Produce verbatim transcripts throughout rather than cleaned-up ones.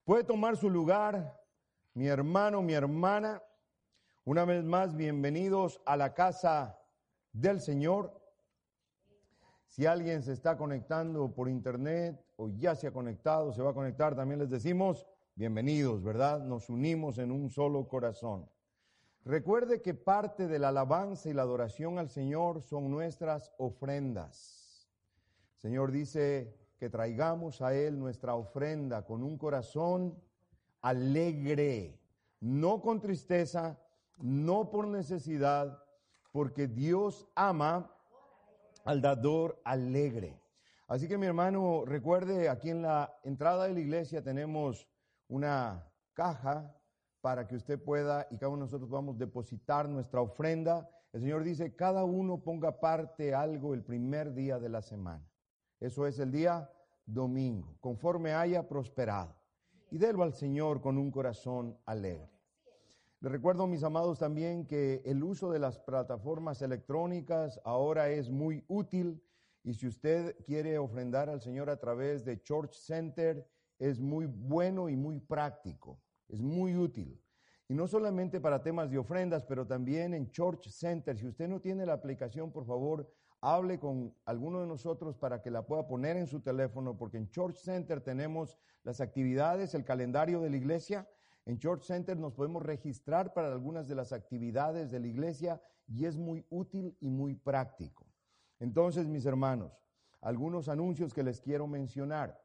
Puede tomar su lugar, mi hermano, mi hermana. Una vez más, bienvenidos a la casa del Señor. Si alguien se está conectando por internet o ya se ha conectado, se va a conectar, también les decimos bienvenidos, ¿verdad? Nos unimos en un solo corazón. Recuerde que parte de la alabanza y la adoración al Señor son nuestras ofrendas. El Señor dice que traigamos a Él nuestra ofrenda con un corazón alegre, no con tristeza, no por necesidad, porque Dios ama al dador alegre. Así que mi hermano, recuerde, aquí en la entrada de la iglesia tenemos una caja para que usted pueda y cada uno de nosotros podamos depositar nuestra ofrenda. El Señor dice, cada uno ponga parte algo el primer día de la semana. Eso es el día domingo, conforme haya prosperado. Y délo al Señor con un corazón alegre. Les recuerdo, mis amados, también que el uso de las plataformas electrónicas ahora es muy útil. Y si usted quiere ofrendar al Señor a través de Church Center, es muy bueno y muy práctico. Es muy útil. Y no solamente para temas de ofrendas, pero también en Church Center. Si usted no tiene la aplicación, por favor, hable con alguno de nosotros para que la pueda poner en su teléfono, porque en Church Center tenemos las actividades, el calendario de la iglesia. En Church Center nos podemos registrar para algunas de las actividades de la iglesia y es muy útil y muy práctico. Entonces, mis hermanos, algunos anuncios que les quiero mencionar.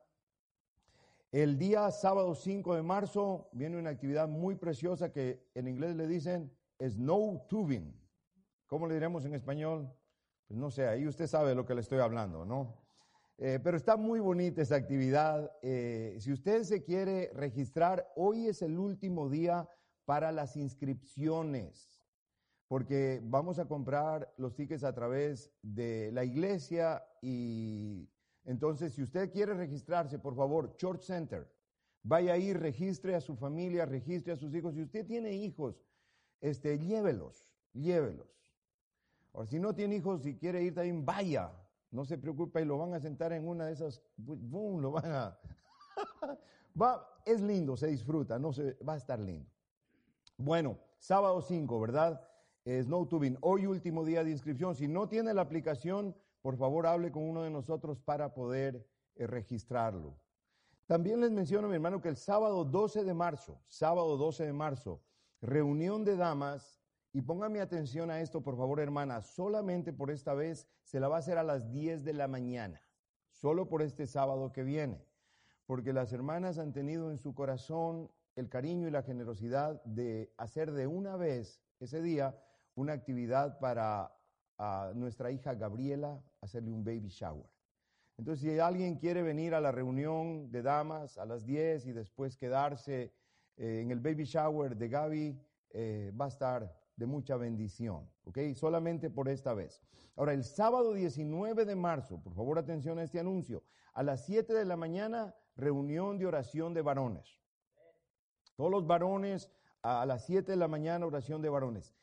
El día sábado cinco de marzo viene una actividad muy preciosa que en inglés le dicen snow tubing. ¿Cómo le diremos en español? Pues no sé, ahí usted sabe de lo que le estoy hablando, ¿no? Eh, pero está muy bonita esta actividad. Eh, si usted se quiere registrar, hoy es el último día para las inscripciones, porque vamos a comprar los tickets a través de la iglesia y entonces si usted quiere registrarse, por favor, Church Center, vaya ahí, registre a su familia, registre a sus hijos. Si usted tiene hijos, este, llévelos, llévelos. O si no tiene hijos, si quiere ir también, vaya. No se preocupe y lo van a sentar en una de esas, boom, lo van a... va, es lindo, se disfruta, no se, va a estar lindo. Bueno, sábado cinco, ¿verdad? Eh, Snow Tubing, hoy último día de inscripción. Si no tiene la aplicación, por favor hable con uno de nosotros para poder eh, registrarlo. También les menciono, mi hermano, que el sábado doce de marzo, sábado doce de marzo, reunión de damas. Y póngame atención a esto, por favor, hermana. Solamente por esta vez se la va a hacer a las diez de la mañana. Solo por este sábado que viene. Porque las hermanas han tenido en su corazón el cariño y la generosidad de hacer de una vez ese día una actividad para a nuestra hija Gabriela, hacerle un baby shower. Entonces, si alguien quiere venir a la reunión de damas a las diez y después quedarse eh, en el baby shower de Gaby, eh, va a estar de mucha bendición, ¿ok? Solamente por esta vez. Ahora, el sábado diecinueve de marzo, por favor, atención a este anuncio, a las siete de la mañana, reunión de oración de varones. Todos los varones, a las siete de la mañana, oración de varones.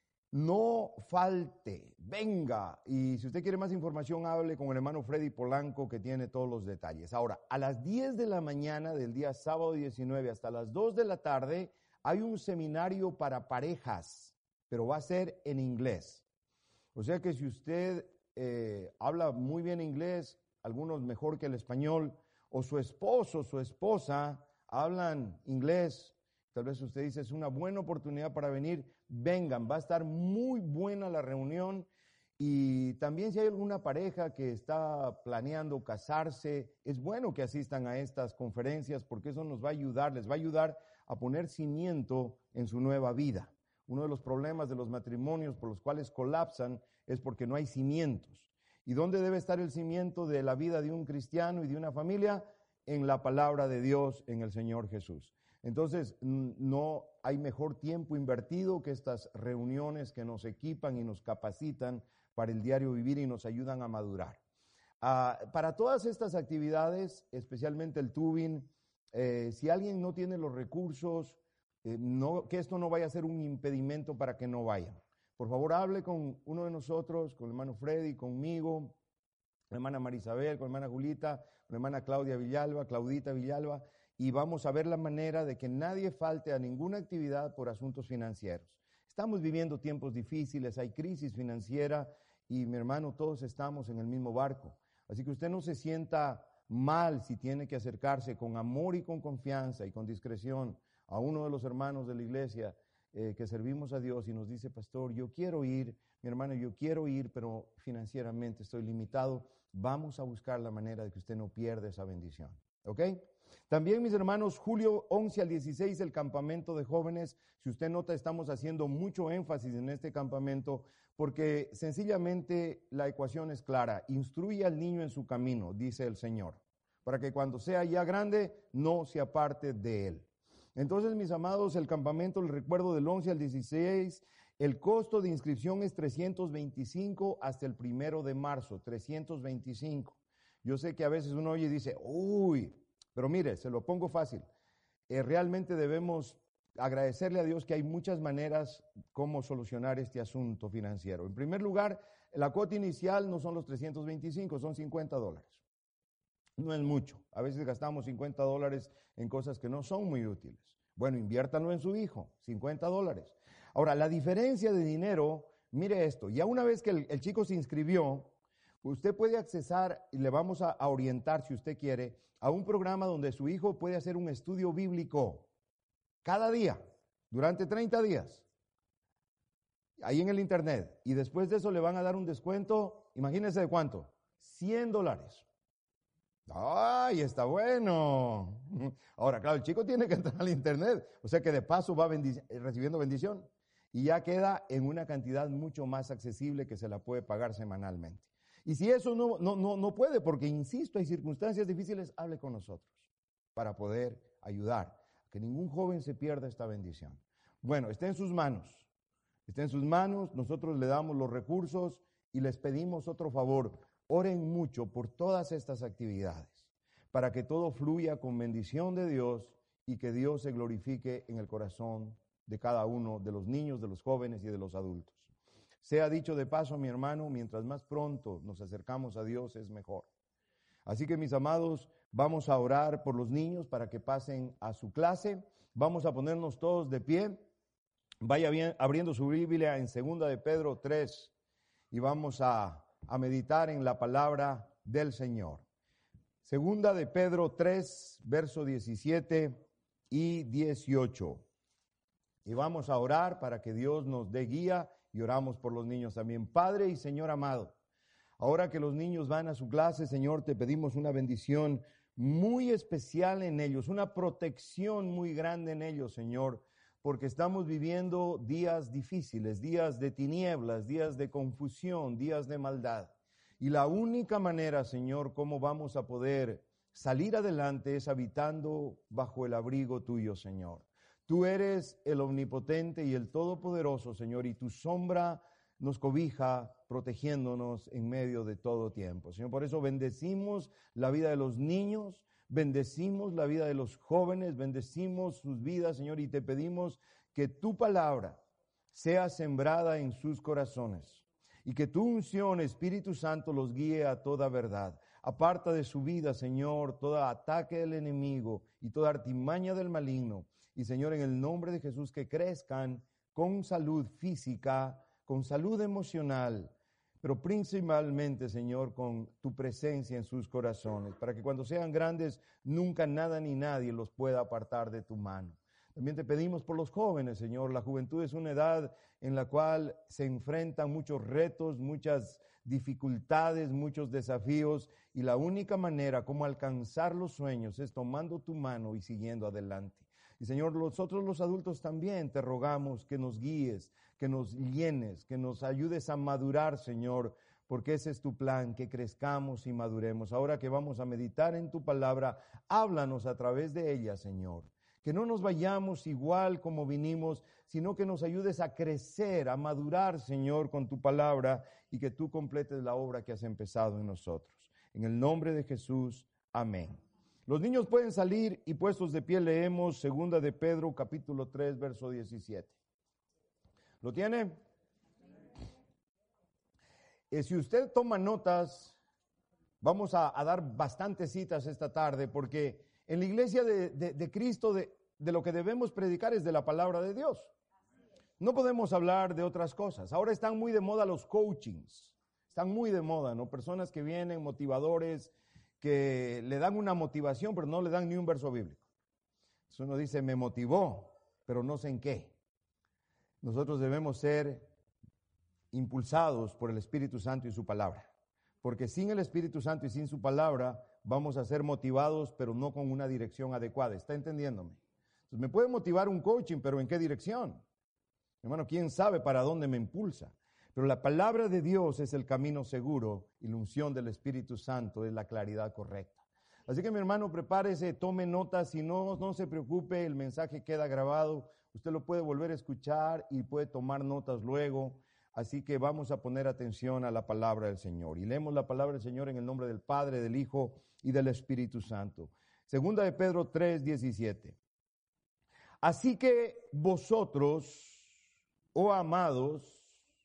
No falte, venga, y si usted quiere más información, hable con el hermano Freddy Polanco, que tiene todos los detalles. Ahora, a las diez de la mañana del día sábado diecinueve hasta las dos de la tarde, hay un seminario para parejas, pero va a ser en inglés. O sea que si usted eh, habla muy bien inglés, algunos mejor que el español, o su esposo, su esposa hablan inglés, tal vez usted dice, es una buena oportunidad para venir, vengan, va a estar muy buena la reunión. Y también si hay alguna pareja que está planeando casarse, es bueno que asistan a estas conferencias porque eso nos va a ayudar, les va a ayudar a poner cimiento en su nueva vida. Uno de los problemas de los matrimonios por los cuales colapsan es porque no hay cimientos. ¿Y dónde debe estar el cimiento de la vida de un cristiano y de una familia? En la palabra de Dios, en el Señor Jesús. Entonces, no hay mejor tiempo invertido que estas reuniones que nos equipan y nos capacitan para el diario vivir y nos ayudan a madurar. Uh, para todas estas actividades, especialmente el tubing, eh, si alguien no tiene los recursos, eh, no, que esto no vaya a ser un impedimento para que no vayan. Por favor, hable con uno de nosotros, con el hermano Freddy, conmigo, la hermana Marisabel, con la hermana Julita, con la hermana Claudia Villalba, Claudita Villalba, y vamos a ver la manera de que nadie falte a ninguna actividad por asuntos financieros. Estamos viviendo tiempos difíciles, hay crisis financiera y mi hermano, todos estamos en el mismo barco. Así que usted no se sienta mal si tiene que acercarse con amor y con confianza y con discreción a uno de los hermanos de la iglesia eh, que servimos a Dios y nos dice, pastor, yo quiero ir, mi hermano, yo quiero ir, pero financieramente estoy limitado. Vamos a buscar la manera de que usted no pierda esa bendición, ¿ok? También, mis hermanos, julio once al dieciséis, el campamento de jóvenes. Si usted nota, estamos haciendo mucho énfasis en este campamento porque sencillamente la ecuación es clara. Instruye al niño en su camino, dice el Señor, para que cuando sea ya grande no se aparte de él. Entonces, mis amados, el campamento, el recuerdo del once al dieciséis, el costo de inscripción es trescientos veinticinco hasta el primero de marzo, trescientos veinticinco. Yo sé que a veces uno oye y dice, uy, pero mire, se lo pongo fácil. Eh, realmente debemos agradecerle a Dios que hay muchas maneras cómo solucionar este asunto financiero. En primer lugar, la cuota inicial no son los trescientos veinticinco, son cincuenta dólares. No es mucho. A veces gastamos cincuenta dólares en cosas que no son muy útiles. Bueno, inviértanlo en su hijo, cincuenta dólares. Ahora, la diferencia de dinero, mire esto, ya una vez que el, el chico se inscribió, usted puede accesar, y le vamos a, a orientar si usted quiere, a un programa donde su hijo puede hacer un estudio bíblico cada día, durante treinta días, ahí en el internet. Y después de eso le van a dar un descuento, imagínense de cuánto, cien dólares. ¡Ay, está bueno! Ahora, claro, el chico tiene que entrar al internet, o sea que de paso va bendic- recibiendo bendición. Y ya queda en una cantidad mucho más accesible que se la puede pagar semanalmente. Y si eso no, no, no, no puede, porque insisto, hay circunstancias difíciles, hable con nosotros para poder ayudar. Que ningún joven se pierda esta bendición. Bueno, está en sus manos. Está en sus manos, nosotros le damos los recursos y les pedimos otro favor. Oren mucho por todas estas actividades, para que todo fluya con bendición de Dios y que Dios se glorifique en el corazón de cada uno de los niños, de los jóvenes y de los adultos. Sea dicho de paso, mi hermano, mientras más pronto nos acercamos a Dios es mejor. Así que, mis amados, vamos a orar por los niños para que pasen a su clase. Vamos a ponernos todos de pie. Vaya bien abriendo su Biblia en segunda de Pedro tres y vamos a, a meditar en la palabra del Señor. Segunda de Pedro tres, verso diecisiete y dieciocho. Y vamos a orar para que Dios nos dé guía y oramos por los niños también. Padre y Señor amado, ahora que los niños van a su clase, Señor, te pedimos una bendición muy especial en ellos, una protección muy grande en ellos, Señor, porque estamos viviendo días difíciles, días de tinieblas, días de confusión, días de maldad. Y la única manera, Señor, cómo vamos a poder salir adelante es habitando bajo el abrigo tuyo, Señor. Tú eres el omnipotente y el todopoderoso, Señor, y tu sombra nos cobija protegiéndonos en medio de todo tiempo. Señor, por eso bendecimos la vida de los niños, bendecimos la vida de los jóvenes, bendecimos sus vidas, Señor, y te pedimos que tu palabra sea sembrada en sus corazones y que tu unción, Espíritu Santo, los guíe a toda verdad. Aparta de su vida, Señor, todo ataque del enemigo y toda artimaña del maligno. Y, Señor, en el nombre de Jesús, que crezcan con salud física, con salud emocional, pero principalmente, Señor, con tu presencia en sus corazones, para que cuando sean grandes, nunca nada ni nadie los pueda apartar de tu mano. También te pedimos por los jóvenes, Señor. La juventud es una edad en la cual se enfrentan muchos retos, muchas dificultades, muchos desafíos, y la única manera como alcanzar los sueños es tomando tu mano y siguiendo adelante. Y, Señor, nosotros los adultos también te rogamos que nos guíes, que nos llenes, que nos ayudes a madurar, Señor, porque ese es tu plan, que crezcamos y maduremos. Ahora que vamos a meditar en tu palabra, háblanos a través de ella, Señor. Que no nos vayamos igual como vinimos, sino que nos ayudes a crecer, a madurar, Señor, con tu palabra, y que tú completes la obra que has empezado en nosotros. En el nombre de Jesús, amén. Los niños pueden salir y puestos de pie leemos segunda de Pedro, capítulo tres, verso diecisiete. ¿Lo tiene? Eh, si usted toma notas, vamos a, a dar bastantes citas esta tarde, porque En la iglesia de, de, de Cristo, de, de lo que debemos predicar es de la palabra de Dios. No podemos hablar de otras cosas. Ahora están muy de moda los coachings. Están muy de moda, ¿no? Personas que vienen, motivadores, que le dan una motivación, pero no le dan ni un verso bíblico. Entonces uno dice, me motivó, pero no sé en qué. Nosotros debemos ser impulsados por el Espíritu Santo y su palabra. Porque sin el Espíritu Santo y sin su palabra, vamos a ser motivados, pero no con una dirección adecuada. ¿Está entendiéndome? Entonces, me puede motivar un coaching, pero ¿en qué dirección? Hermano, ¿quién sabe para dónde me impulsa? Pero la palabra de Dios es el camino seguro y la unción del Espíritu Santo es la claridad correcta. Así que mi hermano, prepárese, tome notas, y no, no se preocupe, el mensaje queda grabado, usted lo puede volver a escuchar y puede tomar notas luego. Así que vamos a poner atención a la palabra del Señor. Y leemos la palabra del Señor en el nombre del Padre, del Hijo y del Espíritu Santo. Segunda de Pedro tres, diecisiete. Así que vosotros, oh amados,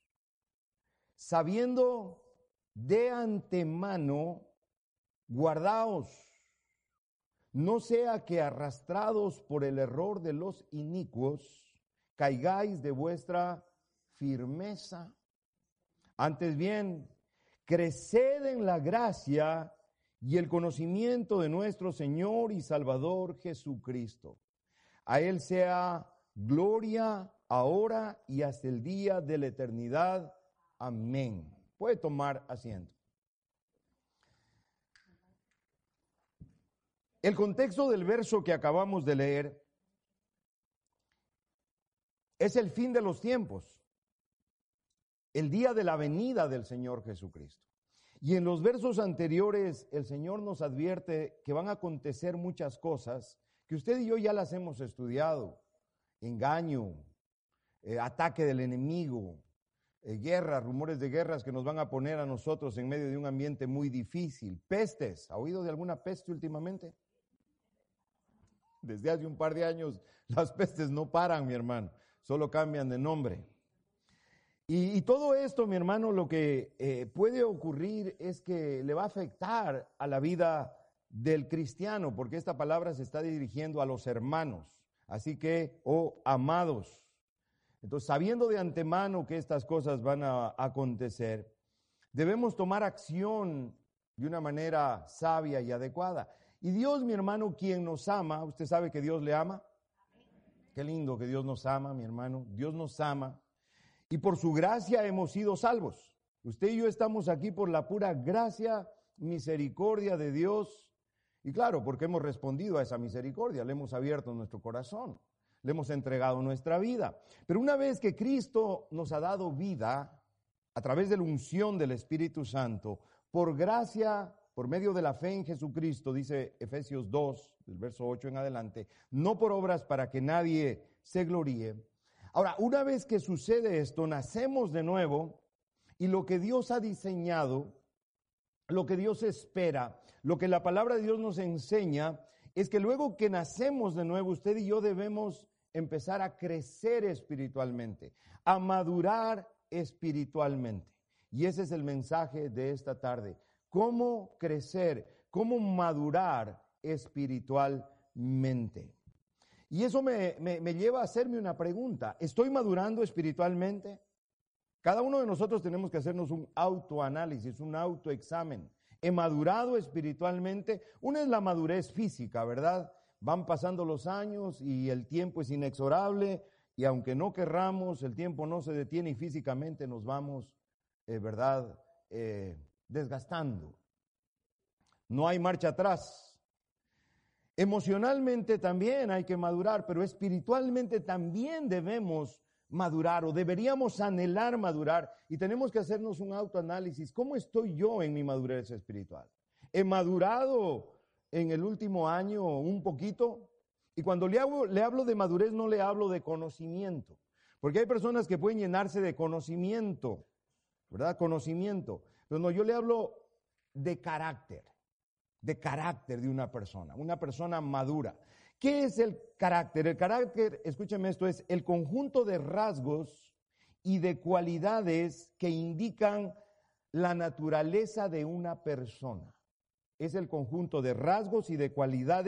sabiendo de antemano, guardaos, no sea que arrastrados por el error de los inicuos, caigáis de vuestra firmeza. Antes bien, creced en la gracia y el conocimiento de nuestro Señor y Salvador Jesucristo. A Él sea gloria ahora y hasta el día de la eternidad. Amén. Puede tomar asiento. El contexto del verso que acabamos de leer es el fin de los tiempos, el día de la venida del Señor Jesucristo. Y en los versos anteriores el Señor nos advierte que van a acontecer muchas cosas que usted y yo ya las hemos estudiado. Engaño, eh, ataque del enemigo, eh, guerras, rumores de guerras que nos van a poner a nosotros en medio de un ambiente muy difícil. Pestes, ¿ha oído de alguna peste últimamente? Desde hace un par de años las pestes no paran, mi hermano, solo cambian de nombre. Y, y todo esto, mi hermano, lo que eh, puede ocurrir es que le va a afectar a la vida del cristiano, porque esta palabra se está dirigiendo a los hermanos. Así que, oh amados, entonces sabiendo de antemano que estas cosas van a acontecer, debemos tomar acción de una manera sabia y adecuada. Y Dios, mi hermano, quien nos ama, ¿usted sabe que Dios le ama? Qué lindo que Dios nos ama, mi hermano. Dios nos ama. Y por su gracia hemos sido salvos. Usted y yo estamos aquí por la pura gracia, misericordia de Dios. Y claro, porque hemos respondido a esa misericordia, le hemos abierto nuestro corazón, le hemos entregado nuestra vida. Pero una vez que Cristo nos ha dado vida, a través de la unción del Espíritu Santo, por gracia, por medio de la fe en Jesucristo, dice Efesios dos, del verso ocho en adelante, no por obras para que nadie se gloríe. Ahora, una vez que sucede esto, nacemos de nuevo y lo que Dios ha diseñado, lo que Dios espera, lo que la palabra de Dios nos enseña, es que luego que nacemos de nuevo, usted y yo debemos empezar a crecer espiritualmente, a madurar espiritualmente. Y ese es el mensaje de esta tarde. ¿Cómo crecer? ¿Cómo madurar espiritualmente? Y eso me, me, me lleva a hacerme una pregunta. ¿Estoy madurando espiritualmente? Cada uno de nosotros tenemos que hacernos un autoanálisis, un autoexamen. ¿He madurado espiritualmente? Una es la madurez física, ¿verdad? Van pasando los años y el tiempo es inexorable y aunque no querramos, el tiempo no se detiene y físicamente nos vamos, eh, ¿verdad?, eh, desgastando. No hay marcha atrás. Emocionalmente también hay que madurar, pero espiritualmente también debemos madurar o deberíamos anhelar madurar y tenemos que hacernos un autoanálisis. ¿Cómo estoy yo en mi madurez espiritual? ¿He madurado en el último año un poquito? Y cuando le hablo, le hablo de madurez no le hablo de conocimiento, porque hay personas que pueden llenarse de conocimiento, ¿verdad? Conocimiento. Pero no, yo le hablo de carácter, de carácter de una persona, una persona madura. ¿Qué es el carácter? El carácter, escúcheme esto, es el conjunto de rasgos y de cualidades que indican la naturaleza de una persona. Es el conjunto de rasgos y de cualidades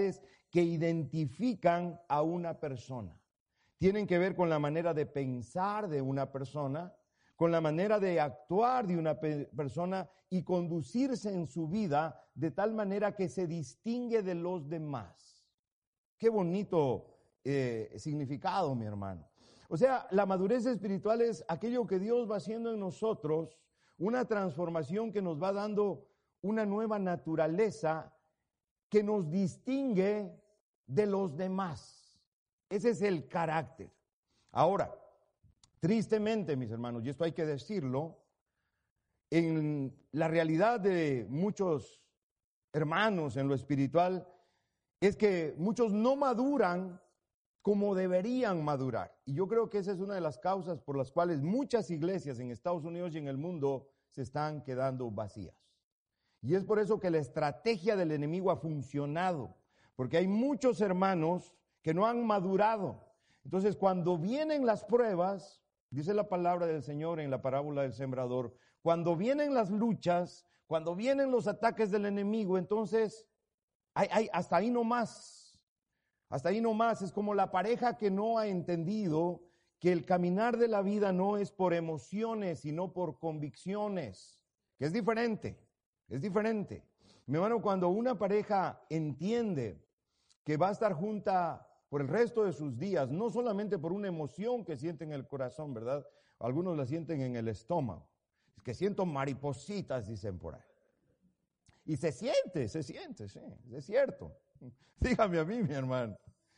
que identifican a una persona. Tienen que ver con la manera de pensar de una persona, con la manera de actuar de una pe- persona y conducirse en su vida de tal manera que se distingue de los demás. Qué bonito eh, significado, mi hermano. O sea, la madurez espiritual es aquello que Dios va haciendo en nosotros, una transformación que nos va dando una nueva naturaleza que nos distingue de los demás. Ese es el carácter. Ahora, tristemente, mis hermanos, y esto hay que decirlo, en la realidad de muchos hermanos en lo espiritual, es que muchos no maduran como deberían madurar. Y yo creo que esa es una de las causas por las cuales muchas iglesias en Estados Unidos y en el mundo se están quedando vacías. Y es por eso que la estrategia del enemigo ha funcionado, porque hay muchos hermanos que no han madurado. Entonces, cuando vienen las pruebas, dice la palabra del Señor en la parábola del sembrador, cuando vienen las luchas, cuando vienen los ataques del enemigo, entonces, hay, hay, hasta ahí no más, hasta ahí no más. Es como la pareja que no ha entendido que el caminar de la vida no es por emociones, sino por convicciones, que es diferente, es diferente. Mi hermano, cuando una pareja entiende que va a estar junta por el resto de sus días, no solamente por una emoción que siente en el corazón, ¿verdad? Algunos la sienten en el estómago. Es que siento maripositas, dicen por ahí. Y se siente, se siente, sí, es cierto. Dígame a mí, mi hermano.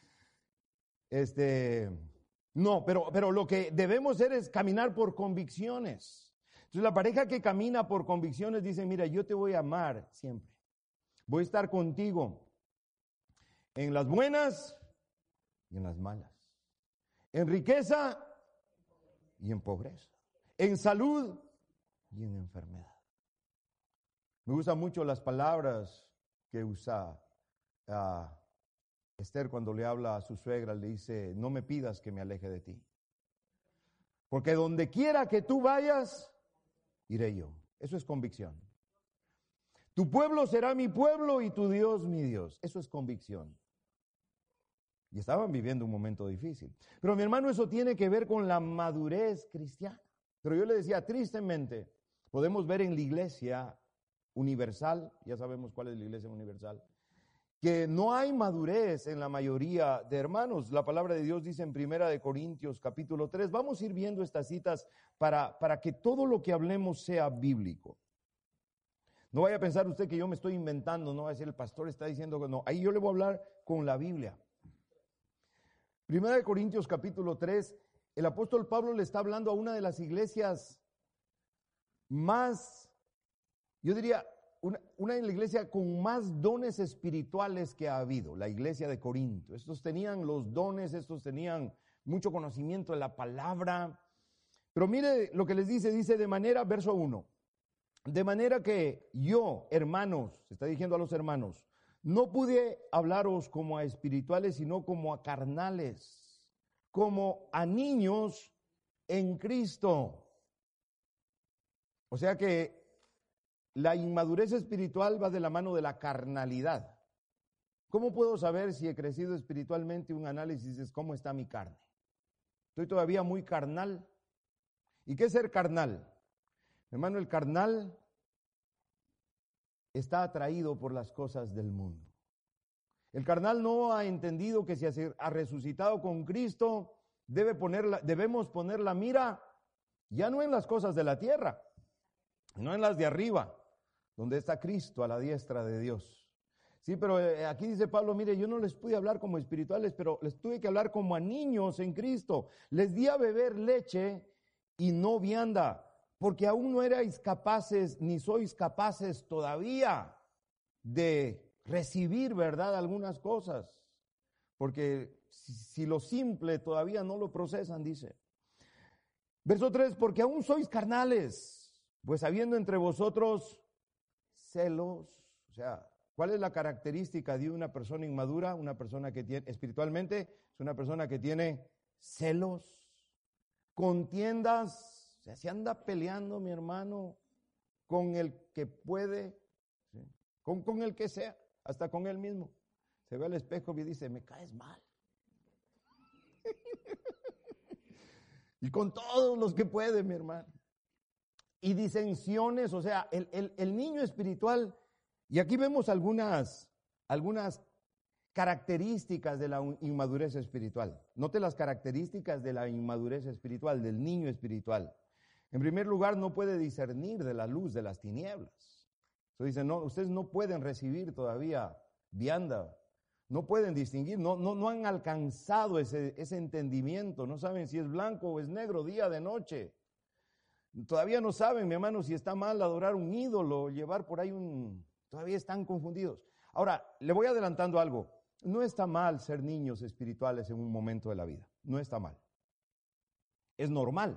Este, no, pero, pero lo que debemos hacer es caminar por convicciones. Entonces la pareja que camina por convicciones dice, mira, yo te voy a amar siempre. Voy a estar contigo en las buenas y en las malas, en riqueza y en pobreza, en salud y en enfermedad. Me gustan mucho las palabras que usa uh, Esther cuando le habla a su suegra, le dice, no me pidas que me aleje de ti, porque donde quiera que tú vayas, iré yo. Eso es convicción. Tu pueblo será mi pueblo y tu Dios mi Dios. Eso es convicción. Y estaban viviendo un momento difícil. Pero mi hermano, eso tiene que ver con la madurez cristiana. Pero yo le decía, tristemente, podemos ver en la iglesia universal, ya sabemos cuál es la iglesia universal, que no hay madurez en la mayoría de hermanos. La palabra de Dios dice en Primera de Corintios capítulo tres, vamos a ir viendo estas citas para, para que todo lo que hablemos sea bíblico. No vaya a pensar usted que yo me estoy inventando, no va a decir el pastor está diciendo que no. Ahí yo le voy a hablar con la Biblia. Primera de Corintios capítulo tres, el apóstol Pablo le está hablando a una de las iglesias más, yo diría, una, una de la iglesia con más dones espirituales que ha habido, la iglesia de Corinto. Estos tenían los dones, estos tenían mucho conocimiento de la palabra. Pero mire lo que les dice, dice de manera, verso uno, de manera que yo, hermanos, se está diciendo a los hermanos, no pude hablaros como a espirituales, sino como a carnales, como a niños en Cristo. O sea que la inmadurez espiritual va de la mano de la carnalidad. ¿Cómo puedo saber si he crecido espiritualmente? Un análisis es cómo está mi carne. Estoy todavía muy carnal. ¿Y qué es ser carnal? Hermano, el carnal está atraído por las cosas del mundo. El carnal no ha entendido que si ha resucitado con Cristo, debe poner la, debemos poner la mira ya no en las cosas de la tierra, no en las de arriba, donde está Cristo a la diestra de Dios. Sí, pero aquí dice Pablo, mire, yo no les pude hablar como espirituales, pero les tuve que hablar como a niños en Cristo. Les di a beber leche y no vianda, porque aún no erais capaces, ni sois capaces todavía de recibir, ¿verdad?, algunas cosas. Porque si, si lo simple todavía no lo procesan, dice. Verso tres, porque aún sois carnales, pues habiendo entre vosotros celos. O sea, ¿cuál es la característica de una persona inmadura? Una persona que tiene, espiritualmente, es una persona que tiene celos, contiendas. O sea, se anda peleando, mi hermano, con el que puede, ¿sí? con, con el que sea, hasta con él mismo. Se ve al espejo y dice, me caes mal. Y con todos los que puede, mi hermano. Y disensiones, o sea, el, el, el niño espiritual, y aquí vemos algunas, algunas características de la inmadurez espiritual. Note las características de la inmadurez espiritual, del niño espiritual. En primer lugar, no puede discernir de la luz de las tinieblas. Entonces dice, no, ustedes no pueden recibir todavía vianda, no pueden distinguir, no, no, no han alcanzado ese, ese entendimiento, no saben si es blanco o es negro, día de noche. Todavía no saben, mi hermano, si está mal adorar un ídolo, llevar por ahí un... Todavía están confundidos. Ahora, le voy adelantando algo. No está mal ser niños espirituales en un momento de la vida. No está mal. Es normal.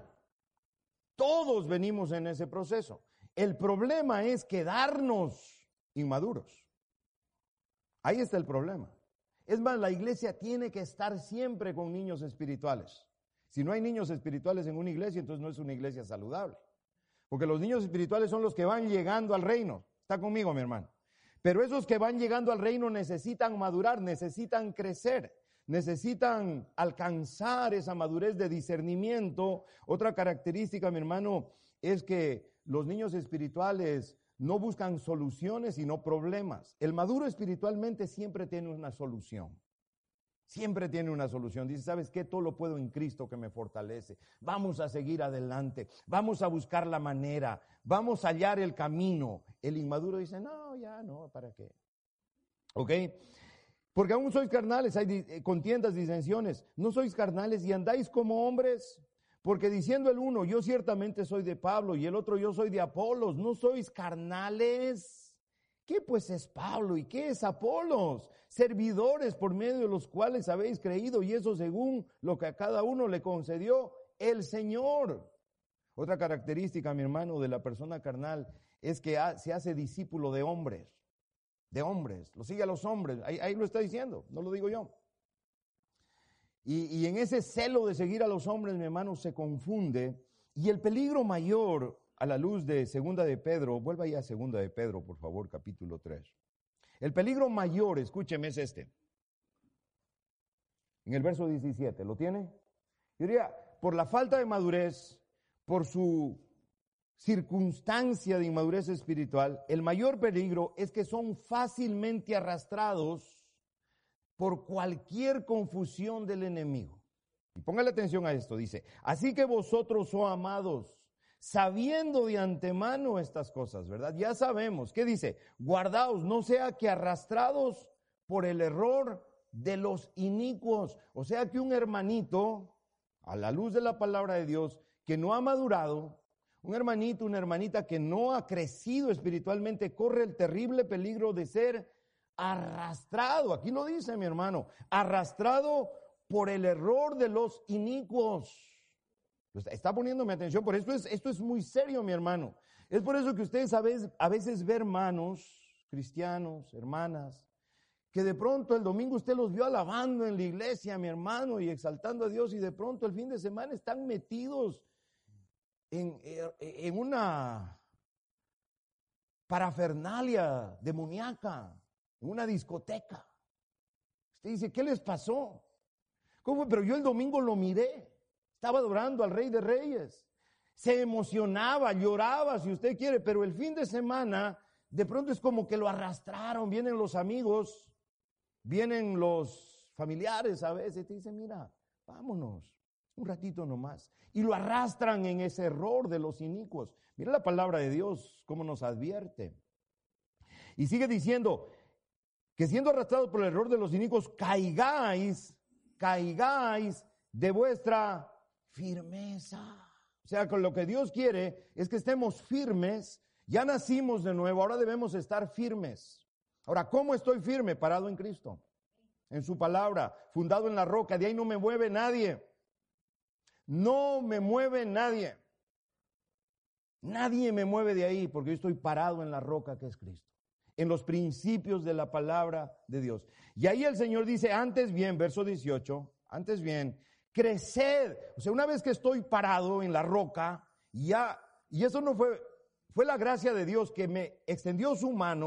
Todos venimos en ese proceso. El problema es quedarnos inmaduros. Ahí está el problema. Es más, la iglesia tiene que estar siempre con niños espirituales. Si no hay niños espirituales en una iglesia, entonces no es una iglesia saludable. Porque los niños espirituales son los que van llegando al reino. Está conmigo, mi hermano. Pero esos que van llegando al reino necesitan madurar, necesitan crecer, necesitan alcanzar esa madurez de discernimiento. Otra característica, mi hermano, es que los niños espirituales no buscan soluciones, sino problemas. El maduro espiritualmente siempre tiene una solución. Siempre tiene una solución. Dice, ¿sabes qué? Todo lo puedo en Cristo que me fortalece. Vamos a seguir adelante. Vamos a buscar la manera. Vamos a hallar el camino. El inmaduro dice, no, ya no, ¿para qué? ¿Ok? Porque aún sois carnales, hay contiendas, disensiones. No sois carnales y andáis como hombres. Porque diciendo el uno, yo ciertamente soy de Pablo, y el otro, yo soy de Apolos. ¿No sois carnales? ¿Qué pues es Pablo y qué es Apolos? Servidores por medio de los cuales habéis creído, y eso según lo que a cada uno le concedió el Señor. Otra característica, mi hermano, de la persona carnal es que se hace discípulo de hombres, de hombres, lo sigue a los hombres, ahí, ahí lo está diciendo, no lo digo yo. Y, y en ese celo de seguir a los hombres, mi hermano, se confunde, y el peligro mayor a la luz de Segunda de Pedro, vuelva ahí a Segunda de Pedro, por favor, capítulo tres. El peligro mayor, escúcheme, es este. En el verso diecisiete, ¿lo tiene? Yo diría, por la falta de madurez, por su circunstancia de inmadurez espiritual, el mayor peligro es que son fácilmente arrastrados por cualquier confusión del enemigo. Y póngale atención a esto, dice, así que vosotros, oh amados, sabiendo de antemano estas cosas, ¿verdad? Ya sabemos, ¿qué dice? Guardaos, no sea que arrastrados por el error de los inicuos. O sea que un hermanito, a la luz de la palabra de Dios, que no ha madurado, un hermanito, una hermanita que no ha crecido espiritualmente, corre el terrible peligro de ser arrastrado. Aquí lo dice mi hermano, arrastrado por el error de los inicuos. Está poniéndome atención, por esto es, esto es muy serio, mi hermano. Es por eso que ustedes a veces, a veces ve hermanos, cristianos, hermanas, que de pronto el domingo usted los vio alabando en la iglesia, mi hermano, y exaltando a Dios, y de pronto el fin de semana están metidos en, en una parafernalia demoníaca, en una discoteca. Usted dice, ¿qué les pasó? ¿Cómo fue? Pero yo el domingo lo miré. Estaba adorando al Rey de Reyes, se emocionaba, lloraba si usted quiere, pero el fin de semana de pronto es como que lo arrastraron, vienen los amigos, vienen los familiares a veces, y te dicen, mira, vámonos, un ratito nomás, y lo arrastran en ese error de los inicuos. Mira la palabra de Dios, cómo nos advierte. Y sigue diciendo, que siendo arrastrados por el error de los inicuos, caigáis, caigáis de vuestra firmeza. O sea, con lo que Dios quiere es que estemos firmes. Ya nacimos de nuevo, ahora debemos estar firmes. Ahora, ¿cómo estoy firme? Parado en Cristo, en su palabra, fundado en la roca. De ahí no me mueve nadie. No me mueve nadie. Nadie me mueve de ahí porque yo estoy parado en la roca que es Cristo, en los principios de la palabra de Dios. Y ahí el Señor dice, antes bien, verso dieciocho, antes bien, creced. O sea, una vez que estoy parado en la roca, ya, y eso no fue, fue la gracia de Dios que me extendió su mano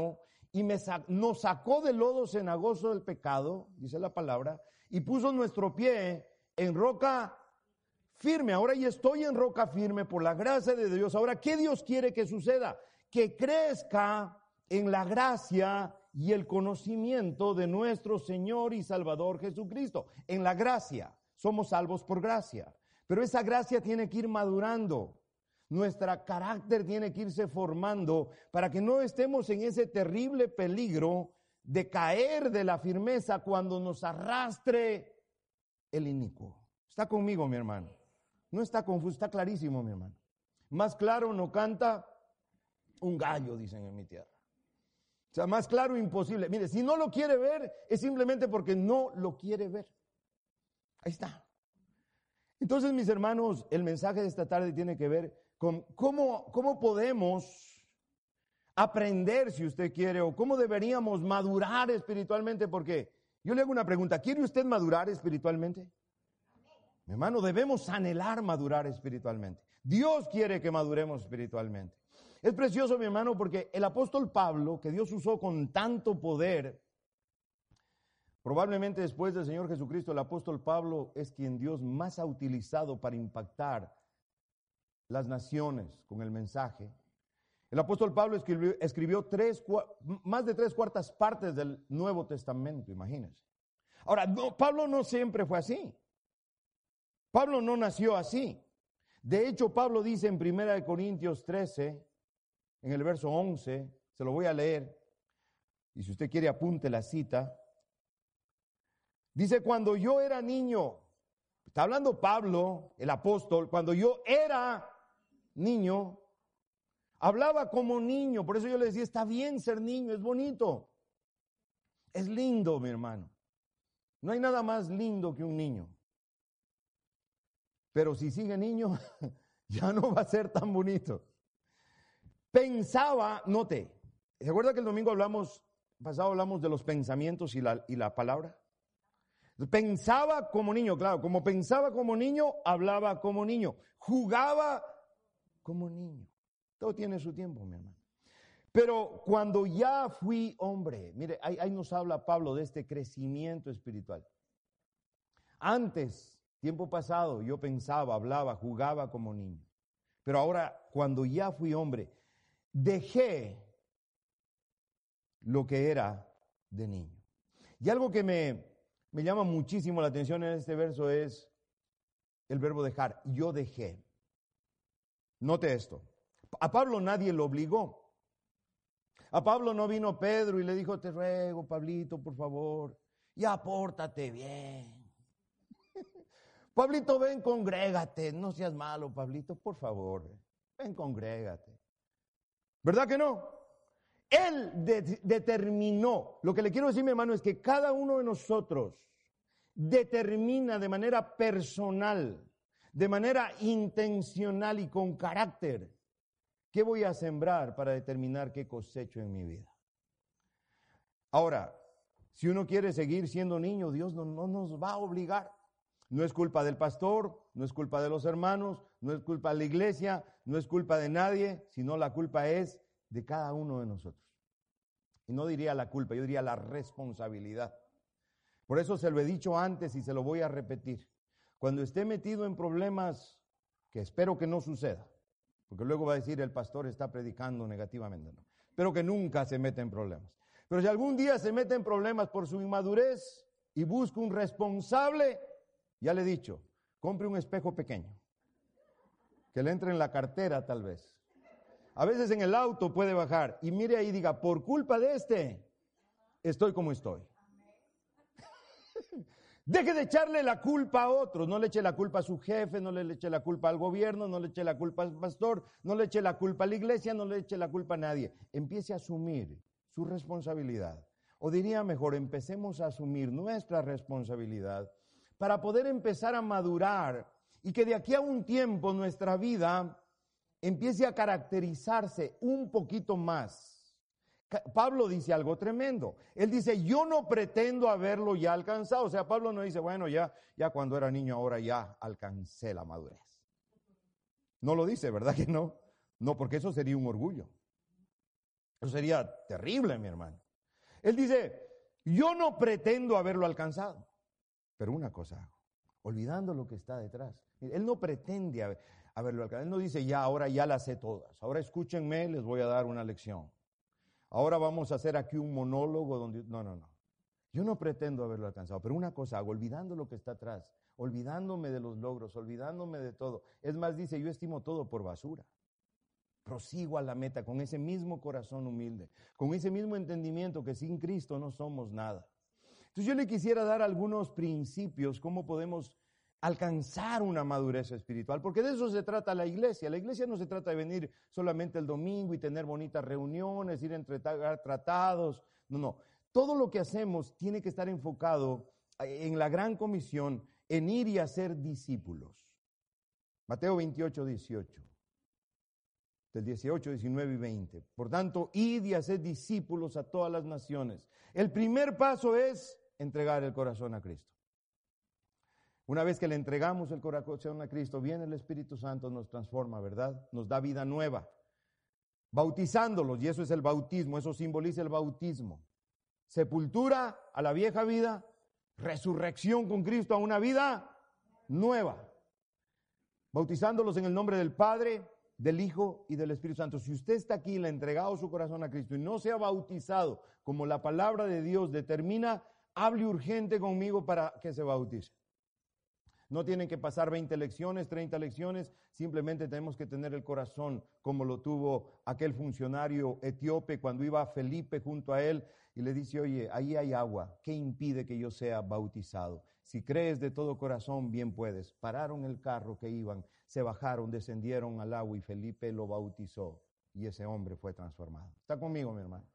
y me sa- nos sacó del lodo cenagoso del pecado, dice la palabra, y puso nuestro pie en roca firme. Ahora ya estoy en roca firme por la gracia de Dios. Ahora, ¿qué Dios quiere que suceda? Que crezca en la gracia y el conocimiento de nuestro Señor y Salvador Jesucristo. En la gracia, somos salvos por gracia, pero esa gracia tiene que ir madurando. Nuestro carácter tiene que irse formando para que no estemos en ese terrible peligro de caer de la firmeza cuando nos arrastre el inicuo. ¿Está conmigo, mi hermano? No está confuso, está clarísimo, mi hermano. Más claro no canta un gallo, dicen en mi tierra. O sea, más claro imposible. Mire, si no lo quiere ver, es simplemente porque no lo quiere ver. Ahí está. Entonces, mis hermanos, el mensaje de esta tarde tiene que ver con cómo, cómo podemos aprender, si usted quiere, o cómo deberíamos madurar espiritualmente, porque yo le hago una pregunta, ¿quiere usted madurar espiritualmente? Mi hermano, debemos anhelar madurar espiritualmente. Dios quiere que maduremos espiritualmente. Es precioso, mi hermano, porque el apóstol Pablo, que Dios usó con tanto poder, probablemente después del Señor Jesucristo, el apóstol Pablo es quien Dios más ha utilizado para impactar las naciones con el mensaje. El apóstol Pablo escribió, escribió tres, más de tres cuartas partes del Nuevo Testamento, imagínense. Ahora, no, Pablo no siempre fue así. Pablo no nació así. De hecho, Pablo dice en primera de Corintios trece, en el verso once, se lo voy a leer, y si usted quiere apunte la cita. Dice, cuando yo era niño, está hablando Pablo, el apóstol, cuando yo era niño, hablaba como niño. Por eso yo le decía, está bien ser niño, es bonito. Es lindo, mi hermano. No hay nada más lindo que un niño. Pero si sigue niño, ya no va a ser tan bonito. Pensaba, note, ¿se acuerda que el domingo hablamos, pasado hablamos de los pensamientos y la, y la palabra? Pensaba como niño, claro, como pensaba como niño, hablaba como niño, jugaba como niño. Todo tiene su tiempo, mi hermano. Pero cuando ya fui hombre, mire, ahí, ahí nos habla Pablo de este crecimiento espiritual. Antes, tiempo pasado, yo pensaba, hablaba, jugaba como niño. Pero ahora, cuando ya fui hombre, dejé lo que era de niño. Y algo que me, me llama muchísimo la atención en este verso es el verbo dejar. Yo dejé. Note esto. A Pablo nadie lo obligó. A Pablo no vino Pedro y le dijo, te ruego, Pablito, por favor, ya pórtate bien. Pablito, ven, congrégate. No seas malo, Pablito, por favor. Ven, congrégate. ¿Verdad que no? Él de- determinó. Lo que le quiero decir, mi hermano, es que cada uno de nosotros determina de manera personal, de manera intencional y con carácter, ¿qué voy a sembrar para determinar qué cosecho en mi vida? Ahora, si uno quiere seguir siendo niño, Dios no, no nos va a obligar. No es culpa del pastor, no es culpa de los hermanos, no es culpa de la iglesia, no es culpa de nadie, sino la culpa es de cada uno de nosotros. Y no diría la culpa, yo diría la responsabilidad. Por eso se lo he dicho antes y se lo voy a repetir. Cuando esté metido en problemas, que espero que no suceda, porque luego va a decir el pastor está predicando negativamente. No. Espero que nunca se meta en problemas. Pero si algún día se mete en problemas por su inmadurez y busca un responsable, ya le he dicho, compre un espejo pequeño, que le entre en la cartera tal vez. A veces en el auto puede bajar y mire ahí y diga, por culpa de este, estoy como estoy. Deje de echarle la culpa a otros, no le eche la culpa a su jefe, no le eche la culpa al gobierno, no le eche la culpa al pastor, no le eche la culpa a la iglesia, no le eche la culpa a nadie. Empiece a asumir su responsabilidad. O diría mejor, empecemos a asumir nuestra responsabilidad para poder empezar a madurar y que de aquí a un tiempo nuestra vida empiece a caracterizarse un poquito más. Pablo dice algo tremendo. Él dice, yo no pretendo haberlo ya alcanzado. O sea, Pablo no dice, bueno, ya, ya cuando era niño, ahora ya alcancé la madurez. No lo dice, ¿verdad que no? No, porque eso sería un orgullo. Eso sería terrible, mi hermano. Él dice, yo no pretendo haberlo alcanzado, pero una cosa hago, olvidando lo que está detrás. Él no pretende haber, haberlo alcanzado. Él no dice, ya, ahora ya las sé todas. Ahora escúchenme, les voy a dar una lección. Ahora vamos a hacer aquí un monólogo donde... No, no, no. Yo no pretendo haberlo alcanzado, pero una cosa hago, olvidando lo que está atrás, olvidándome de los logros, olvidándome de todo. Es más, dice, yo estimo todo por basura. Prosigo a la meta con ese mismo corazón humilde, con ese mismo entendimiento que sin Cristo no somos nada. Entonces yo le quisiera dar algunos principios, cómo podemos alcanzar una madurez espiritual, porque de eso se trata la iglesia. La iglesia no se trata de venir solamente el domingo y tener bonitas reuniones, ir a entregar tratados, no, no. Todo lo que hacemos tiene que estar enfocado en la gran comisión, en ir y hacer discípulos. Mateo veintiocho, dieciocho. Del dieciocho, diecinueve y veinte. Por tanto, id y haced discípulos a todas las naciones. El primer paso es entregar el corazón a Cristo. Una vez que le entregamos el corazón a Cristo, viene el Espíritu Santo, nos transforma, ¿verdad? Nos da vida nueva. Bautizándolos, y eso es el bautismo, eso simboliza el bautismo. Sepultura a la vieja vida, resurrección con Cristo a una vida nueva. Bautizándolos en el nombre del Padre, del Hijo y del Espíritu Santo. Si usted está aquí y le ha entregado su corazón a Cristo y no se ha bautizado como la palabra de Dios determina, hable urgente conmigo para que se bautice. No tienen que pasar veinte lecciones, treinta lecciones, simplemente tenemos que tener el corazón como lo tuvo aquel funcionario etíope cuando iba Felipe junto a él y le dice, oye, ahí hay agua, ¿qué impide que yo sea bautizado? Si crees de todo corazón, bien puedes. Pararon el carro que iban, se bajaron, descendieron al agua y Felipe lo bautizó y ese hombre fue transformado. ¿Está conmigo, mi hermano?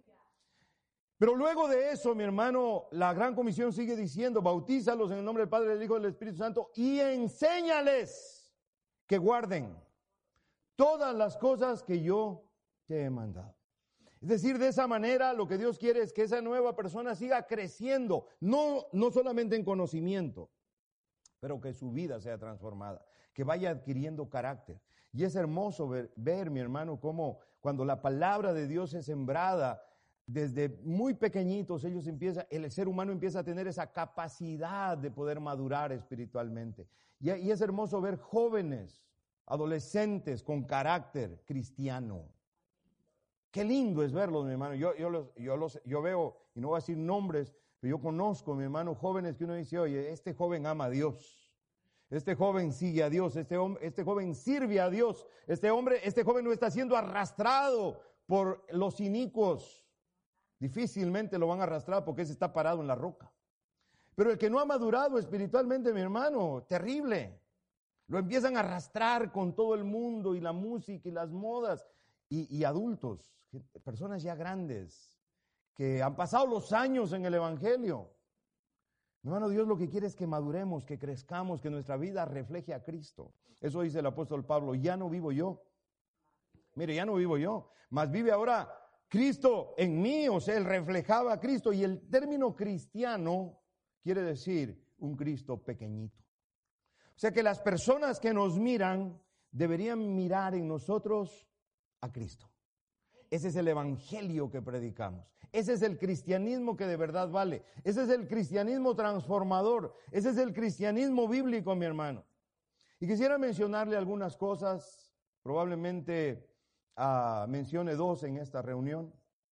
Pero luego de eso, mi hermano, la gran comisión sigue diciendo, bautízalos en el nombre del Padre, del Hijo y del Espíritu Santo y enséñales que guarden todas las cosas que yo te he mandado. Es decir, de esa manera lo que Dios quiere es que esa nueva persona siga creciendo, no, no solamente en conocimiento, pero que su vida sea transformada, que vaya adquiriendo carácter. Y es hermoso ver, ver, mi hermano, cómo cuando la palabra de Dios es sembrada, desde muy pequeñitos ellos empiezan, el ser humano empieza a tener esa capacidad de poder madurar espiritualmente. Y, y es hermoso ver jóvenes, adolescentes con carácter cristiano. Qué lindo es verlos, mi hermano. Yo, yo, los, yo, los, yo veo, y no voy a decir nombres, pero yo conozco, mi hermano, jóvenes que uno dice, oye, este joven ama a Dios. Este joven sigue a Dios, este, este joven sirve a Dios. Este hombre, este joven no está siendo arrastrado por los inicuos. Difícilmente lo van a arrastrar porque ese está parado en la roca. Pero el que no ha madurado espiritualmente, mi hermano, terrible. Lo empiezan a arrastrar con todo el mundo y la música y las modas. Y, y adultos, personas ya grandes, que han pasado los años en el Evangelio. Mi hermano, Dios lo que quiere es que maduremos, que crezcamos, que nuestra vida refleje a Cristo. Eso dice el apóstol Pablo, ya no vivo yo. Mire, ya no vivo yo, mas vive ahora Cristo en mí, o sea, él reflejaba a Cristo. Y el término cristiano quiere decir un Cristo pequeñito. O sea que las personas que nos miran deberían mirar en nosotros a Cristo. Ese es el evangelio que predicamos. Ese es el cristianismo que de verdad vale. Ese es el cristianismo transformador. Ese es el cristianismo bíblico, mi hermano. Y quisiera mencionarle algunas cosas, probablemente uh, mencione dos en esta reunión.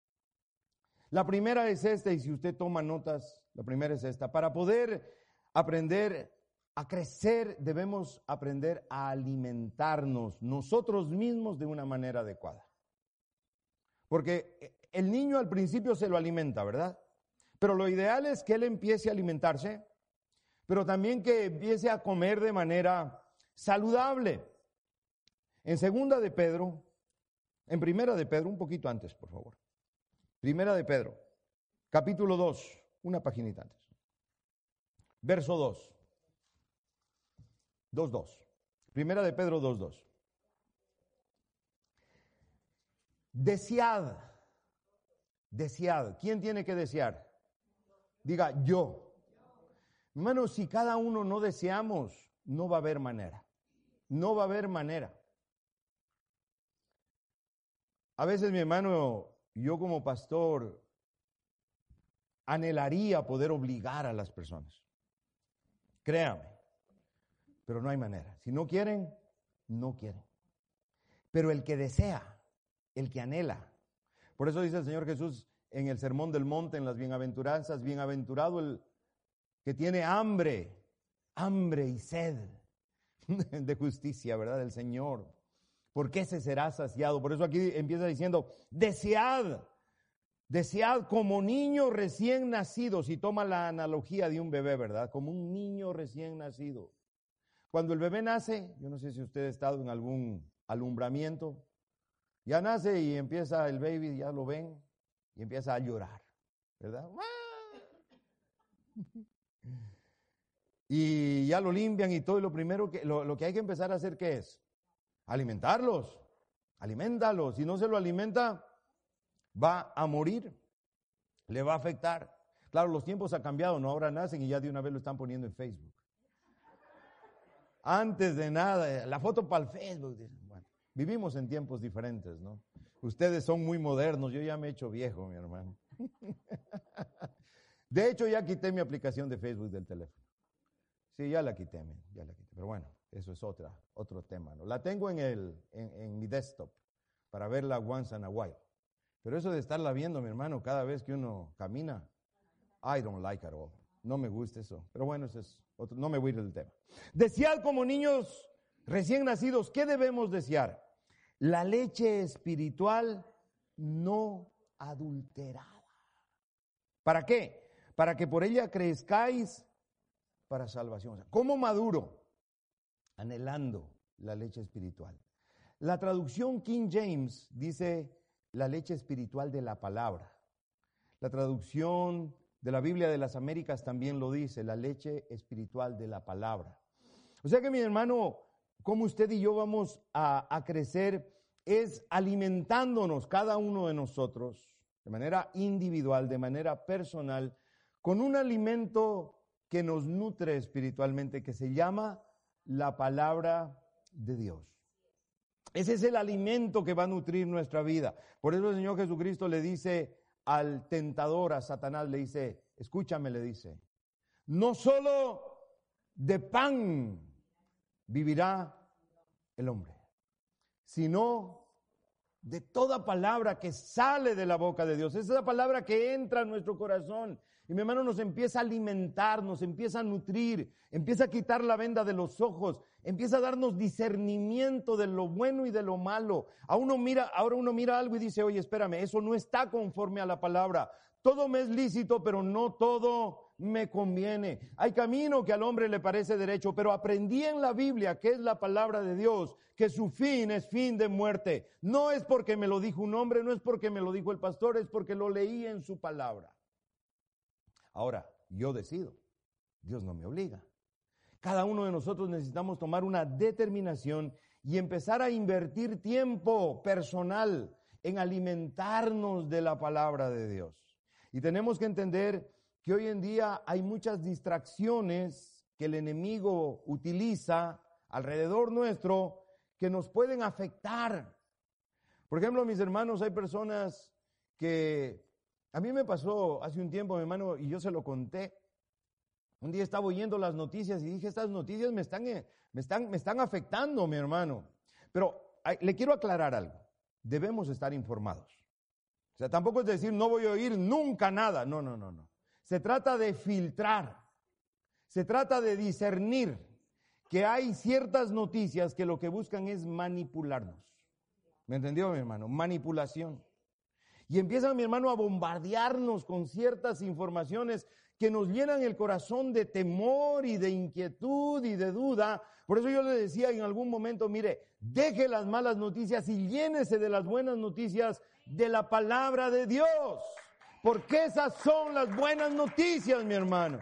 La primera es esta, y si usted toma notas, la primera es esta. Para poder aprender a crecer, debemos aprender a alimentarnos nosotros mismos de una manera adecuada. Porque el niño al principio se lo alimenta, ¿verdad? Pero lo ideal es que él empiece a alimentarse, pero también que empiece a comer de manera saludable. En segunda de Pedro, en primera de Pedro, un poquito antes, por favor. Primera de Pedro, capítulo dos, una paginita antes. Verso dos. dos, dos. Primera de Pedro dos, dos. Desead. Desead. ¿Quién tiene que desear? Diga yo. Hermano, si cada uno no deseamos, no va a haber manera. No va a haber manera. A veces, mi hermano, yo como pastor anhelaría poder obligar a las personas. Créame, pero no hay manera. Si no quieren, no quieren. Pero el que desea, el que anhela. Por eso dice el Señor Jesús en el Sermón del Monte, en las bienaventuranzas, bienaventurado el que tiene hambre, hambre y sed de justicia, ¿verdad? Del Señor. Porque ese será saciado. Por eso aquí empieza diciendo, desead, desead como niños recién nacidos. Y toma la analogía de un bebé, ¿verdad? Como un niño recién nacido. Cuando el bebé nace, yo no sé si usted ha estado en algún alumbramiento, ya nace y empieza el baby, ya lo ven, y empieza a llorar, ¿verdad? Y ya lo limpian y todo, y lo primero que, lo, lo que hay que empezar a hacer, ¿qué es? Alimentarlos, aliméntalos. Si no se lo alimenta, va a morir, le va a afectar. Claro, los tiempos han cambiado, ¿no? Ahora nacen y ya de una vez lo están poniendo en Facebook. Antes de nada, la foto para el Facebook. Bueno, vivimos en tiempos diferentes, ¿no? Ustedes son muy modernos, yo ya me he hecho viejo, mi hermano. De hecho, ya quité mi aplicación de Facebook del teléfono. Sí, ya la quité, ya la quité. Pero bueno, eso es otra, otro tema, ¿no? La tengo en, el, en, en mi desktop para verla once in a while. Pero eso de estarla viendo, mi hermano, cada vez que uno camina, I don't like it at all. No me gusta eso. Pero bueno, eso es otro, no me voy a ir del tema. Desead como niños recién nacidos. ¿Qué debemos desear? La leche espiritual no adulterada. ¿Para qué? Para que por ella crezcáis para salvación. O sea, ¿cómo maduro? Anhelando la leche espiritual. La traducción King James dice la leche espiritual de la palabra. La traducción de la Biblia de las Américas también lo dice, la leche espiritual de la palabra. O sea que, mi hermano, como usted y yo vamos a, a crecer es alimentándonos cada uno de nosotros de manera individual, de manera personal, con un alimento que nos nutre espiritualmente, que se llama la palabra de Dios. Ese es el alimento que va a nutrir nuestra vida. Por eso el Señor Jesucristo le dice al tentador, a Satanás, le dice, escúchame, le dice, no solo de pan vivirá el hombre, sino de toda palabra que sale de la boca de Dios. Esa es la palabra que entra a nuestro corazón. Y mi hermano nos empieza a alimentar, nos empieza a nutrir, empieza a quitar la venda de los ojos, empieza a darnos discernimiento de lo bueno y de lo malo. A uno mira, ahora uno mira algo y dice, oye, espérame, eso no está conforme a la palabra. Todo me es lícito, pero no todo me conviene. Hay camino que al hombre le parece derecho, pero aprendí en la Biblia, que es la palabra de Dios, que su fin es fin de muerte. No es porque me lo dijo un hombre, no es porque me lo dijo el pastor, es porque lo leí en su palabra. Ahora, yo decido, Dios no me obliga. Cada uno de nosotros necesitamos tomar una determinación y empezar a invertir tiempo personal en alimentarnos de la palabra de Dios. Y tenemos que entender que hoy en día hay muchas distracciones que el enemigo utiliza alrededor nuestro que nos pueden afectar. Por ejemplo, mis hermanos, hay personas que... A mí me pasó hace un tiempo, mi hermano, y yo se lo conté. Un día estaba oyendo las noticias y dije, estas noticias me están, me están, me están afectando, mi hermano. Pero ay, le quiero aclarar algo. Debemos estar informados. O sea, tampoco es decir, no voy a oír nunca nada. No, no, no, no. Se trata de filtrar. Se trata de discernir que hay ciertas noticias que lo que buscan es manipularnos. ¿Me entendió, mi hermano? Manipulación. Y empiezan, mi hermano, a bombardearnos con ciertas informaciones que nos llenan el corazón de temor y de inquietud y de duda. Por eso yo le decía en algún momento, mire, deje las malas noticias y llénese de las buenas noticias de la palabra de Dios. Porque esas son las buenas noticias, mi hermano.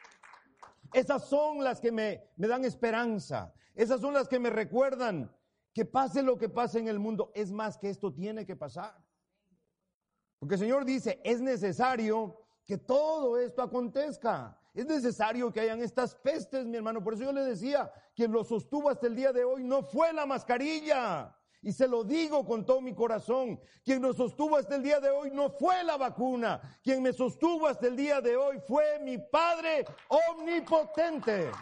Esas son las que me, me dan esperanza. Esas son las que me recuerdan que pase lo que pase en el mundo. Es más, que esto tiene que pasar. Porque el Señor dice, es necesario que todo esto acontezca. Es necesario que hayan estas pestes, mi hermano. Por eso yo le decía, quien lo sostuvo hasta el día de hoy no fue la mascarilla. Y se lo digo con todo mi corazón. Quien nos sostuvo hasta el día de hoy no fue la vacuna. Quien me sostuvo hasta el día de hoy fue mi Padre omnipotente.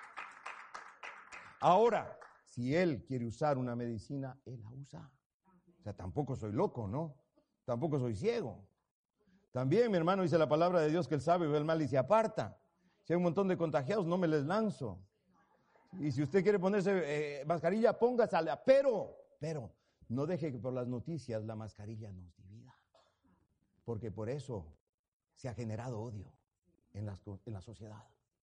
Ahora, si Él quiere usar una medicina, Él la usa. O sea, tampoco soy loco, ¿no? Tampoco soy ciego. También, mi hermano, dice la palabra de Dios que el sabio ve el mal y se aparta. Si hay un montón de contagiados, no me les lanzo. Y si usted quiere ponerse eh, mascarilla, póngasela. Pero, pero, no deje que por las noticias la mascarilla nos divida. Porque por eso se ha generado odio en la, en la sociedad.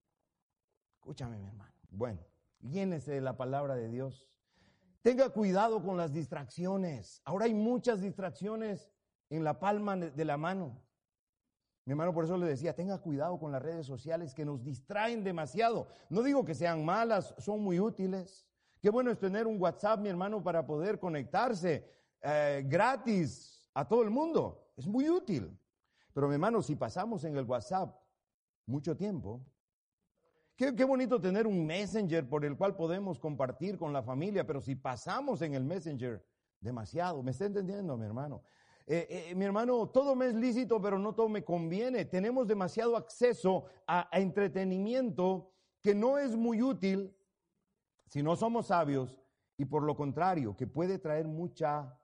Escúchame, mi hermano. Bueno, llénese de la palabra de Dios. Tenga cuidado con las distracciones. Ahora hay muchas distracciones en la palma de la mano. Mi hermano, por eso le decía, tenga cuidado con las redes sociales que nos distraen demasiado. No digo que sean malas, son muy útiles. Qué bueno es tener un WhatsApp, mi hermano, para poder conectarse eh, gratis a todo el mundo. Es muy útil. Pero, mi hermano, si pasamos en el WhatsApp mucho tiempo, qué, qué bonito tener un Messenger por el cual podemos compartir con la familia, pero si pasamos en el Messenger demasiado, ¿me está entendiendo, mi hermano? Eh, eh, mi hermano, todo me es lícito, pero no todo me conviene. Tenemos demasiado acceso a, a entretenimiento que no es muy útil si no somos sabios y por lo contrario, que puede traer mucha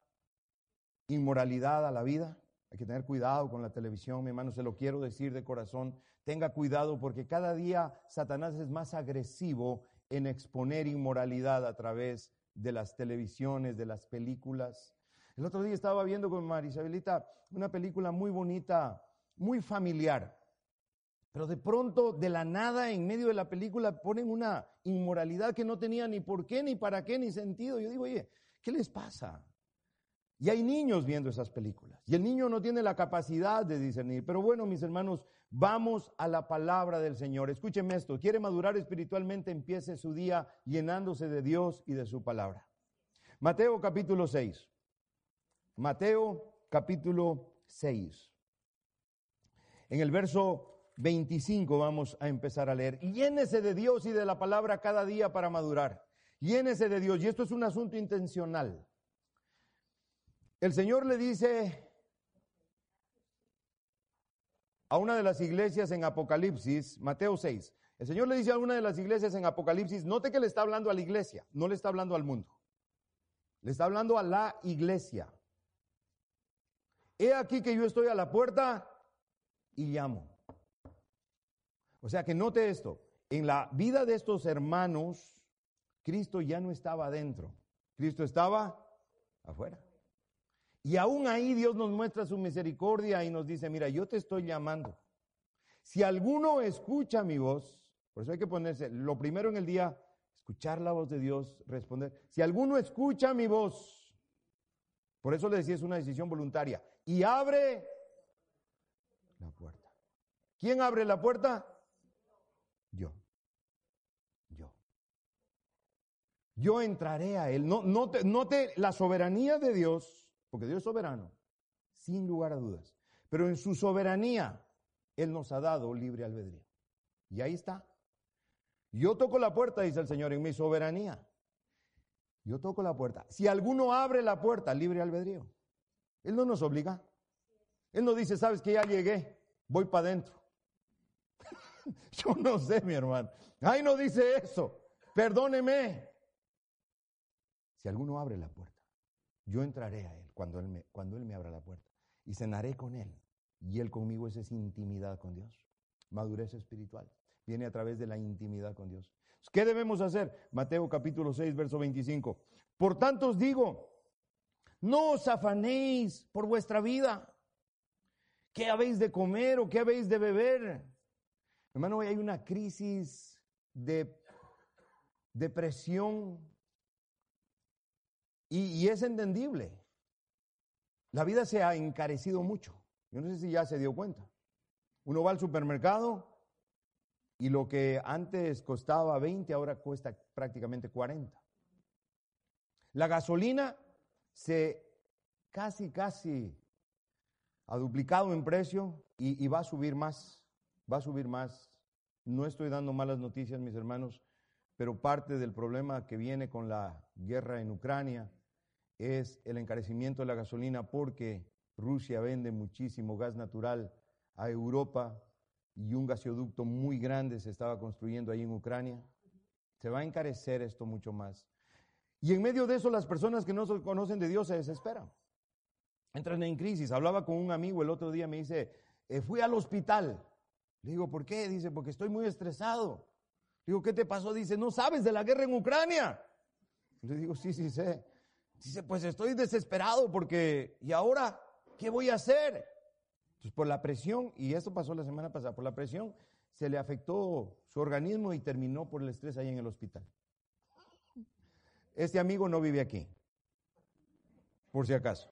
inmoralidad a la vida. Hay que tener cuidado con la televisión, mi hermano, se lo quiero decir de corazón. Tenga cuidado porque cada día Satanás es más agresivo en exponer inmoralidad a través de las televisiones, de las películas. El otro día estaba viendo con Marisabelita una película muy bonita, muy familiar. Pero de pronto, de la nada, en medio de la película, ponen una inmoralidad que no tenía ni por qué, ni para qué, ni sentido. Yo digo, oye, ¿qué les pasa? Y hay niños viendo esas películas. Y el niño no tiene la capacidad de discernir. Pero bueno, mis hermanos, vamos a la palabra del Señor. Escúcheme esto. ¿Quiere madurar espiritualmente? Empiece su día llenándose de Dios y de su palabra. Mateo capítulo seis. Mateo capítulo seis. En el verso veinticinco vamos a empezar a leer. Llénese de Dios y de la palabra cada día para madurar. Llénese de Dios. Y esto es un asunto intencional. El Señor le dice a una de las iglesias en Apocalipsis, Mateo seis. El Señor le dice a una de las iglesias en Apocalipsis, note que le está hablando a la iglesia, no le está hablando al mundo. Le está hablando a la iglesia. He aquí que yo estoy a la puerta y llamo. O sea que note esto, en la vida de estos hermanos, Cristo ya no estaba adentro, Cristo estaba afuera. Y aún ahí Dios nos muestra su misericordia y nos dice, mira, yo te estoy llamando. Si alguno escucha mi voz, por eso hay que ponerse, lo primero en el día, escuchar la voz de Dios, responder. Si alguno escucha mi voz, por eso le decía, es una decisión voluntaria, y abre la puerta. ¿Quién abre la puerta? Yo. Yo. Yo entraré a él. No, note, note la soberanía de Dios, porque Dios es soberano, sin lugar a dudas. Pero en su soberanía, Él nos ha dado libre albedrío. Y ahí está. Yo toco la puerta, dice el Señor, en mi soberanía. Yo toco la puerta. Si alguno abre la puerta, libre albedrío. Él no nos obliga. Él no dice, sabes que ya llegué, voy para adentro. Yo no sé, mi hermano. Ay, no dice eso. Perdóneme. Si alguno abre la puerta, yo entraré a él cuando él me, cuando él me abra la puerta y cenaré con él. Y él conmigo, esa es intimidad con Dios. Madurez espiritual. Viene a través de la intimidad con Dios. ¿Qué debemos hacer? Mateo capítulo seis, verso veinticinco. Por tanto os digo, no os afanéis por vuestra vida. ¿Qué habéis de comer o qué habéis de beber? Hermano, hoy hay una crisis de depresión y, y es entendible. La vida se ha encarecido mucho. Yo no sé si ya se dio cuenta. Uno va al supermercado y lo que antes costaba veinte, ahora cuesta prácticamente cuarenta. La gasolina se casi, casi ha duplicado en precio y, y va a subir más, va a subir más. No estoy dando malas noticias, mis hermanos, pero parte del problema que viene con la guerra en Ucrania es el encarecimiento de la gasolina, porque Rusia vende muchísimo gas natural a Europa y un gasoducto muy grande se estaba construyendo ahí en Ucrania. Se va a encarecer esto mucho más. Y en medio de eso, las personas que no conocen de Dios se desesperan. Entran en crisis. Hablaba con un amigo el otro día, me dice, eh, fui al hospital. Le digo, ¿por qué? Dice, porque estoy muy estresado. Le digo, ¿qué te pasó? Dice, ¿no sabes de la guerra en Ucrania? Le digo, sí, sí sé. Dice, pues estoy desesperado porque, ¿y ahora qué voy a hacer? Entonces, por la presión, y esto pasó la semana pasada, por la presión, se le afectó su organismo y terminó por el estrés ahí en el hospital. Este amigo no vive aquí, por si acaso.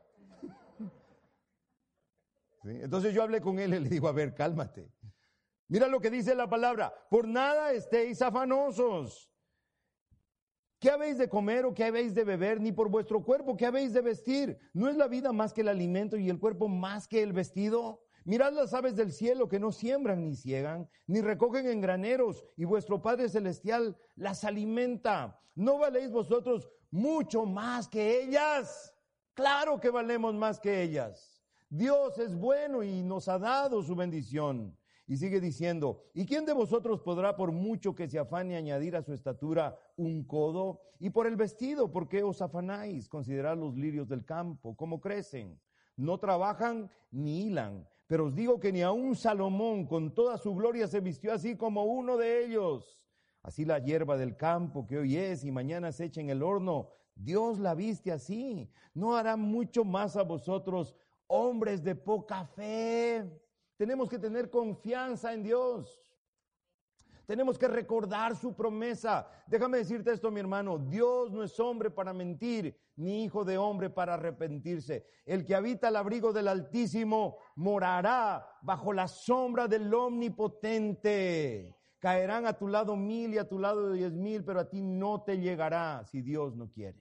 ¿Sí? Entonces yo hablé con él y le digo, a ver, cálmate. Mira lo que dice la palabra, por nada estéis afanosos. ¿Qué habéis de comer o qué habéis de beber? Ni por vuestro cuerpo, ¿qué habéis de vestir? ¿No es la vida más que el alimento y el cuerpo más que el vestido? Mirad las aves del cielo que no siembran ni ciegan, ni recogen en graneros, y vuestro Padre Celestial las alimenta. ¿No valéis vosotros mucho más que ellas? Claro que valemos más que ellas. Dios es bueno y nos ha dado su bendición. Y sigue diciendo, ¿y quién de vosotros podrá, por mucho que se afane, añadir a su estatura un codo? Y por el vestido, ¿por qué os afanáis? Considerad los lirios del campo, cómo crecen. No trabajan ni hilan, pero os digo que ni aun Salomón con toda su gloria se vistió así como uno de ellos. Así la hierba del campo que hoy es y mañana se echa en el horno, Dios la viste así. ¿No hará mucho más a vosotros, hombres de poca fe? Tenemos que tener confianza en Dios. Tenemos que recordar su promesa. Déjame decirte esto, mi hermano. Dios no es hombre para mentir, ni hijo de hombre para arrepentirse. El que habita al abrigo del Altísimo morará bajo la sombra del Omnipotente. Caerán a tu lado mil y a tu lado diez mil, pero a ti no te llegará si Dios no quiere.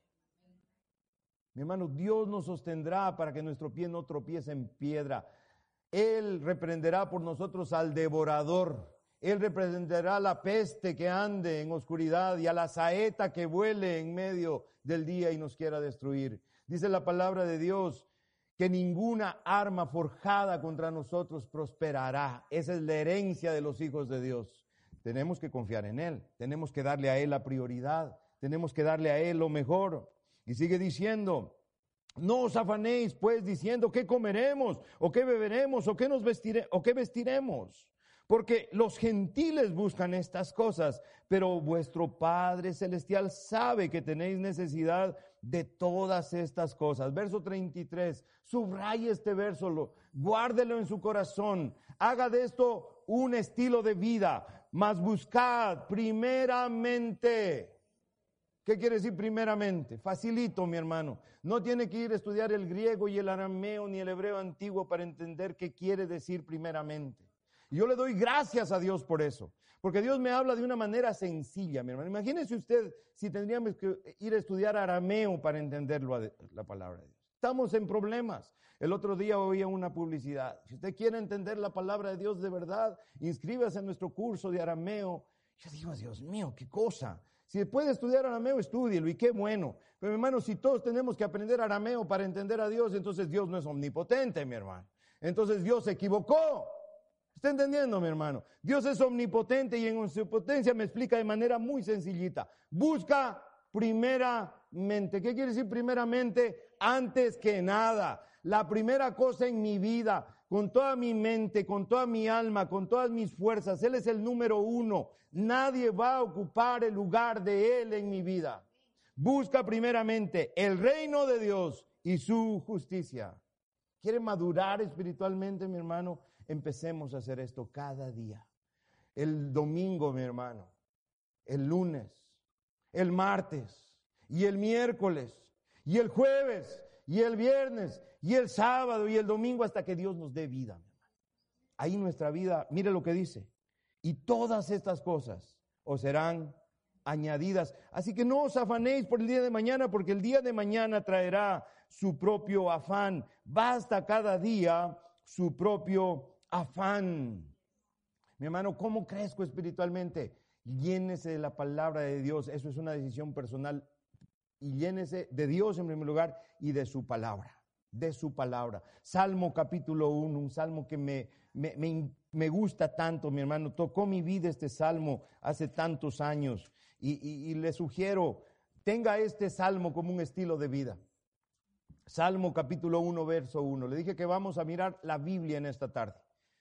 Mi hermano, Dios nos sostendrá para que nuestro pie no tropiece en piedra. Él reprenderá por nosotros al devorador. Él reprenderá la peste que ande en oscuridad y a la saeta que vuele en medio del día y nos quiera destruir. Dice la palabra de Dios que ninguna arma forjada contra nosotros prosperará. Esa es la herencia de los hijos de Dios. Tenemos que confiar en Él. Tenemos que darle a Él la prioridad. Tenemos que darle a Él lo mejor. Y sigue diciendo, no os afanéis pues diciendo qué comeremos o qué beberemos o qué nos vestire, o qué vestiremos, porque los gentiles buscan estas cosas, pero vuestro Padre Celestial sabe que tenéis necesidad de todas estas cosas. Verso treinta y tres, subraye este verso, lo, guárdelo en su corazón, haga de esto un estilo de vida, mas buscad primeramente. ¿Qué quiere decir primeramente? Facilito, mi hermano. No tiene que ir a estudiar el griego y el arameo ni el hebreo antiguo para entender qué quiere decir primeramente. Y yo le doy gracias a Dios por eso, porque Dios me habla de una manera sencilla, mi hermano. Imagínese usted si tendríamos que ir a estudiar arameo para entenderlo, la palabra de Dios. Estamos en problemas. El otro día oía una publicidad. Si usted quiere entender la palabra de Dios de verdad, inscríbase en nuestro curso de arameo. Yo digo, Dios mío, qué cosa. Si puede estudiar arameo, estúdielo, y qué bueno. Pero, mi hermano, si todos tenemos que aprender arameo para entender a Dios, entonces Dios no es omnipotente, mi hermano. Entonces Dios se equivocó. ¿Está entendiendo, mi hermano? Dios es omnipotente y en su potencia me explica de manera muy sencillita. Busca primeramente. ¿Qué quiere decir primeramente? Antes que nada. La primera cosa en mi vida, con toda mi mente, con toda mi alma, con todas mis fuerzas. Él es el número uno. Nadie va a ocupar el lugar de Él en mi vida. Busca primeramente el reino de Dios y su justicia. ¿Quiere madurar espiritualmente, mi hermano? Empecemos a hacer esto cada día. El domingo, mi hermano, el lunes, el martes, y el miércoles, y el jueves, y el viernes, y el sábado, y el domingo, hasta que Dios nos dé vida, mi hermano. Ahí nuestra vida, mire lo que dice. Y todas estas cosas os serán añadidas. Así que no os afanéis por el día de mañana, porque el día de mañana traerá su propio afán. Basta cada día su propio afán. Mi hermano, ¿cómo crezco espiritualmente? Llénese de la palabra de Dios. Eso es una decisión personal y llénese de Dios en primer lugar y de su palabra, de su palabra. Salmo capítulo uno, un salmo que me, me, me, me gusta tanto, mi hermano. Tocó mi vida este salmo hace tantos años y, y, y le sugiero, tenga este salmo como un estilo de vida. Salmo capítulo uno, verso uno. Le dije que vamos a mirar la Biblia en esta tarde.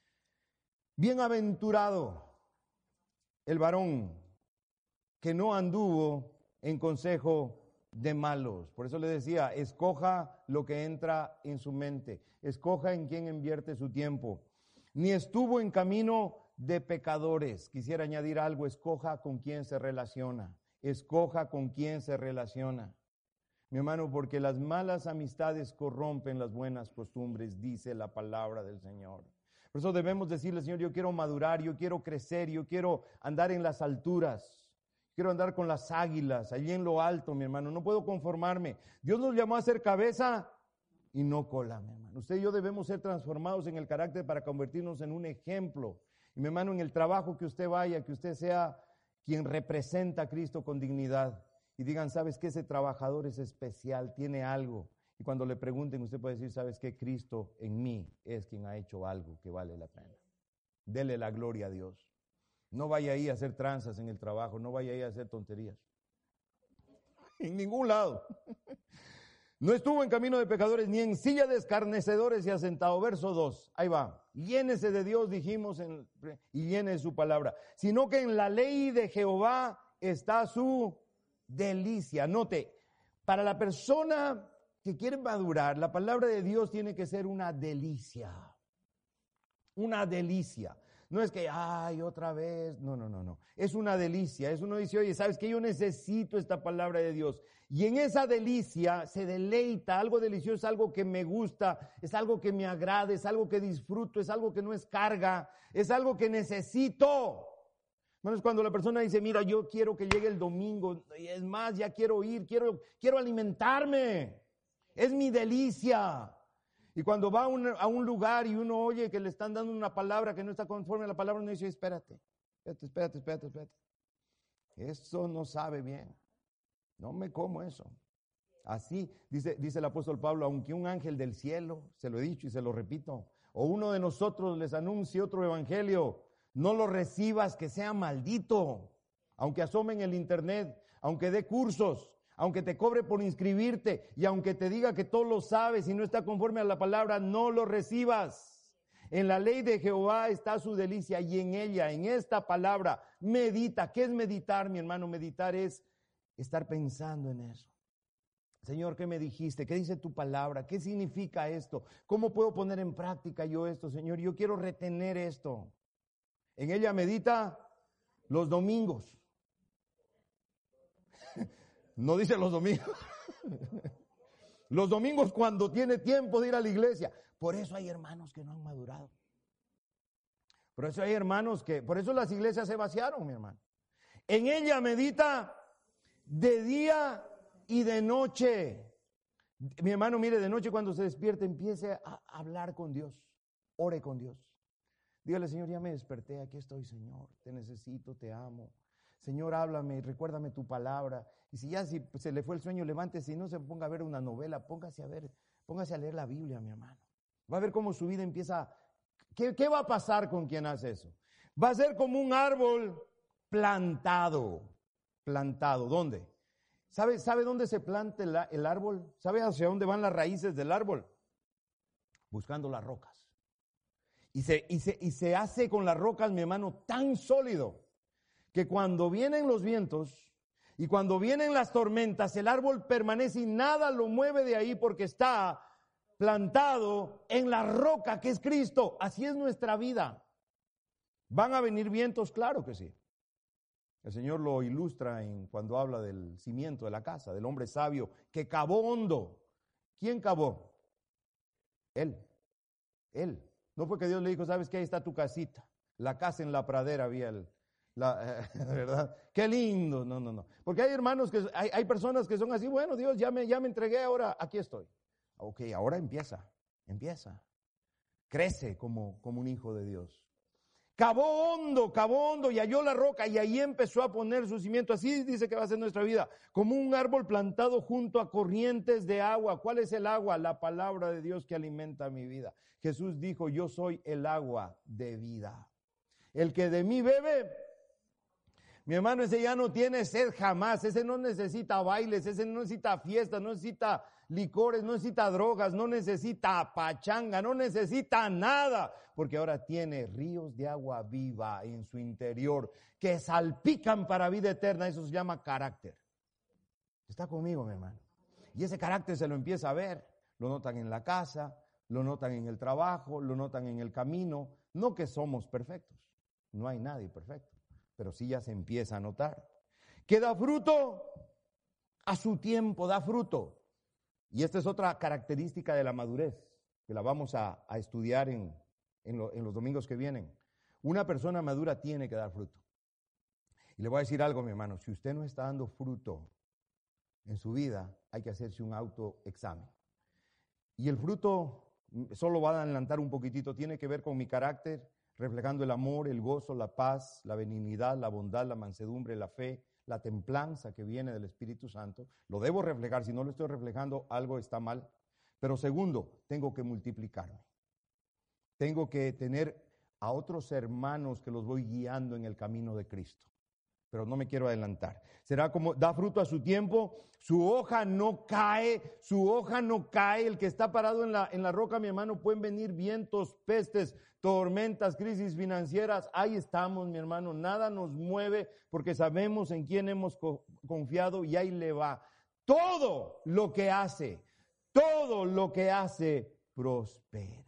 Bienaventurado el varón que no anduvo en consejo de malos. Por eso le decía, escoja lo que entra en su mente. Escoja en quién invierte su tiempo. Ni estuvo en camino de pecadores. Quisiera añadir algo, escoja con quién se relaciona. Escoja con quién se relaciona. Mi hermano, porque las malas amistades corrompen las buenas costumbres, dice la palabra del Señor. Por eso debemos decirle, Señor, yo quiero madurar, yo quiero crecer, yo quiero andar en las alturas. Quiero andar con las águilas, allí en lo alto, mi hermano. No puedo conformarme. Dios nos llamó a ser cabeza y no cola, mi hermano. Usted y yo debemos ser transformados en el carácter para convertirnos en un ejemplo. Y mi hermano, en el trabajo que usted vaya, que usted sea quien representa a Cristo con dignidad. Y digan, ¿sabes qué? Ese trabajador es especial, tiene algo. Y cuando le pregunten, usted puede decir, ¿sabes qué? Cristo en mí es quien ha hecho algo que vale la pena. Dele la gloria a Dios. No vaya ahí a hacer tranzas en el trabajo, no vaya ahí a hacer tonterías. En ningún lado. No estuvo en camino de pecadores, ni en silla de escarnecedores y asentado. Verso dos, ahí va. Llénese de Dios, dijimos, en, y llene de su palabra. Sino que en la ley de Jehová está su delicia. Note, para la persona que quiere madurar, la palabra de Dios tiene que ser una delicia. Una delicia. No es que, ay, otra vez. No, no, no, no. Es una delicia. Es uno dice, oye, ¿sabes qué? Yo necesito esta palabra de Dios. Y en esa delicia se deleita. Algo delicioso es algo que me gusta, es algo que me agrada, es algo que disfruto, es algo que no es carga, es algo que necesito. Bueno, es cuando la persona dice, mira, yo quiero que llegue el domingo. Y es más, ya quiero ir, quiero, quiero alimentarme. Es mi delicia. Y cuando va a un, a un lugar y uno oye que le están dando una palabra que no está conforme a la palabra, uno dice, espérate, espérate, espérate, espérate, espérate. Eso no sabe bien. No me como eso. Así, dice, dice el apóstol Pablo, aunque un ángel del cielo, se lo he dicho y se lo repito, o uno de nosotros les anuncie otro evangelio, no lo recibas, que sea maldito. Aunque asome en el internet, aunque dé cursos, aunque te cobre por inscribirte y aunque te diga que todo lo sabes y no está conforme a la palabra, no lo recibas. En la ley de Jehová está su delicia y en ella, en esta palabra, medita. ¿Qué es meditar, mi hermano? Meditar es estar pensando en eso. Señor, ¿qué me dijiste? ¿Qué dice tu palabra? ¿Qué significa esto? ¿Cómo puedo poner en práctica yo esto, Señor? Yo quiero retener esto. En ella medita los domingos. No dice los domingos. Los domingos cuando tiene tiempo de ir a la iglesia. Por eso hay hermanos que no han madurado. Por eso hay hermanos que, por eso las iglesias se vaciaron, mi hermano. En ella medita de día y de noche. Mi hermano, mire, de noche cuando se despierte, empiece a hablar con Dios. Ore con Dios. Dígale, Señor, ya me desperté, aquí estoy, Señor. Te necesito, te amo. Señor, háblame, recuérdame tu palabra. Y si ya si se le fue el sueño, levántese y no se ponga a ver una novela, póngase a ver, póngase a leer la Biblia, mi hermano. Va a ver cómo su vida empieza. ¿Qué, qué va a pasar con quien hace eso? Va a ser como un árbol plantado. Plantado. ¿Dónde? ¿Sabe, sabe dónde se planta el, el árbol? ¿Sabe hacia dónde van las raíces del árbol? Buscando las rocas. Y se, y se, y se hace con las rocas, mi hermano, tan sólido que cuando vienen los vientos y cuando vienen las tormentas, el árbol permanece y nada lo mueve de ahí porque está plantado en la roca que es Cristo. Así es nuestra vida. ¿Van a venir vientos? Claro que sí. El Señor lo ilustra en cuando habla del cimiento de la casa, del hombre sabio que cavó hondo. ¿Quién cavó? Él. Él. No fue que Dios le dijo, ¿sabes qué? Ahí está tu casita. La casa en la pradera había el... La, eh, ¿verdad? Qué lindo, no, no, no. Porque hay hermanos que, hay, hay personas que son así, bueno, Dios, ya me, ya me entregué, ahora aquí estoy. Ok, ahora empieza, empieza. Crece como, como un hijo de Dios. Cavó hondo, cavó hondo y halló la roca y ahí empezó a poner su cimiento. Así dice que va a ser nuestra vida, como un árbol plantado junto a corrientes de agua. ¿Cuál es el agua? La palabra de Dios que alimenta mi vida. Jesús dijo, yo soy el agua de vida. El que de mí bebe, mi hermano, ese ya no tiene sed jamás. Ese no necesita bailes, ese no necesita fiestas, no necesita licores, no necesita drogas, no necesita pachanga, no necesita nada, porque ahora tiene ríos de agua viva en su interior que salpican para vida eterna. Eso se llama carácter. Está conmigo, mi hermano. Y ese carácter se lo empieza a ver. Lo notan en la casa, lo notan en el trabajo, lo notan en el camino. No que somos perfectos, no hay nadie perfecto, pero sí ya se empieza a notar. ¿Que da fruto? A su tiempo da fruto. Y esta es otra característica de la madurez, que la vamos a, a estudiar en, en, lo, en los domingos que vienen. Una persona madura tiene que dar fruto. Y le voy a decir algo, mi hermano, si usted no está dando fruto en su vida, hay que hacerse un autoexamen. Y el fruto, solo va a adelantar un poquitito, tiene que ver con mi carácter, reflejando el amor, el gozo, la paz, la benignidad, la bondad, la mansedumbre, la fe, la templanza que viene del Espíritu Santo. Lo debo reflejar, si no lo estoy reflejando, algo está mal. Pero segundo, tengo que multiplicarme. Tengo que tener a otros hermanos que los voy guiando en el camino de Cristo. Pero no me quiero adelantar. Será como, da fruto a su tiempo, su hoja no cae, su hoja no cae. El que está parado en la, en la roca, mi hermano, pueden venir vientos, pestes, tormentas, crisis financieras. Ahí estamos, mi hermano, nada nos mueve porque sabemos en quién hemos co- confiado y ahí le va. Todo lo que hace, todo lo que hace, prosperará.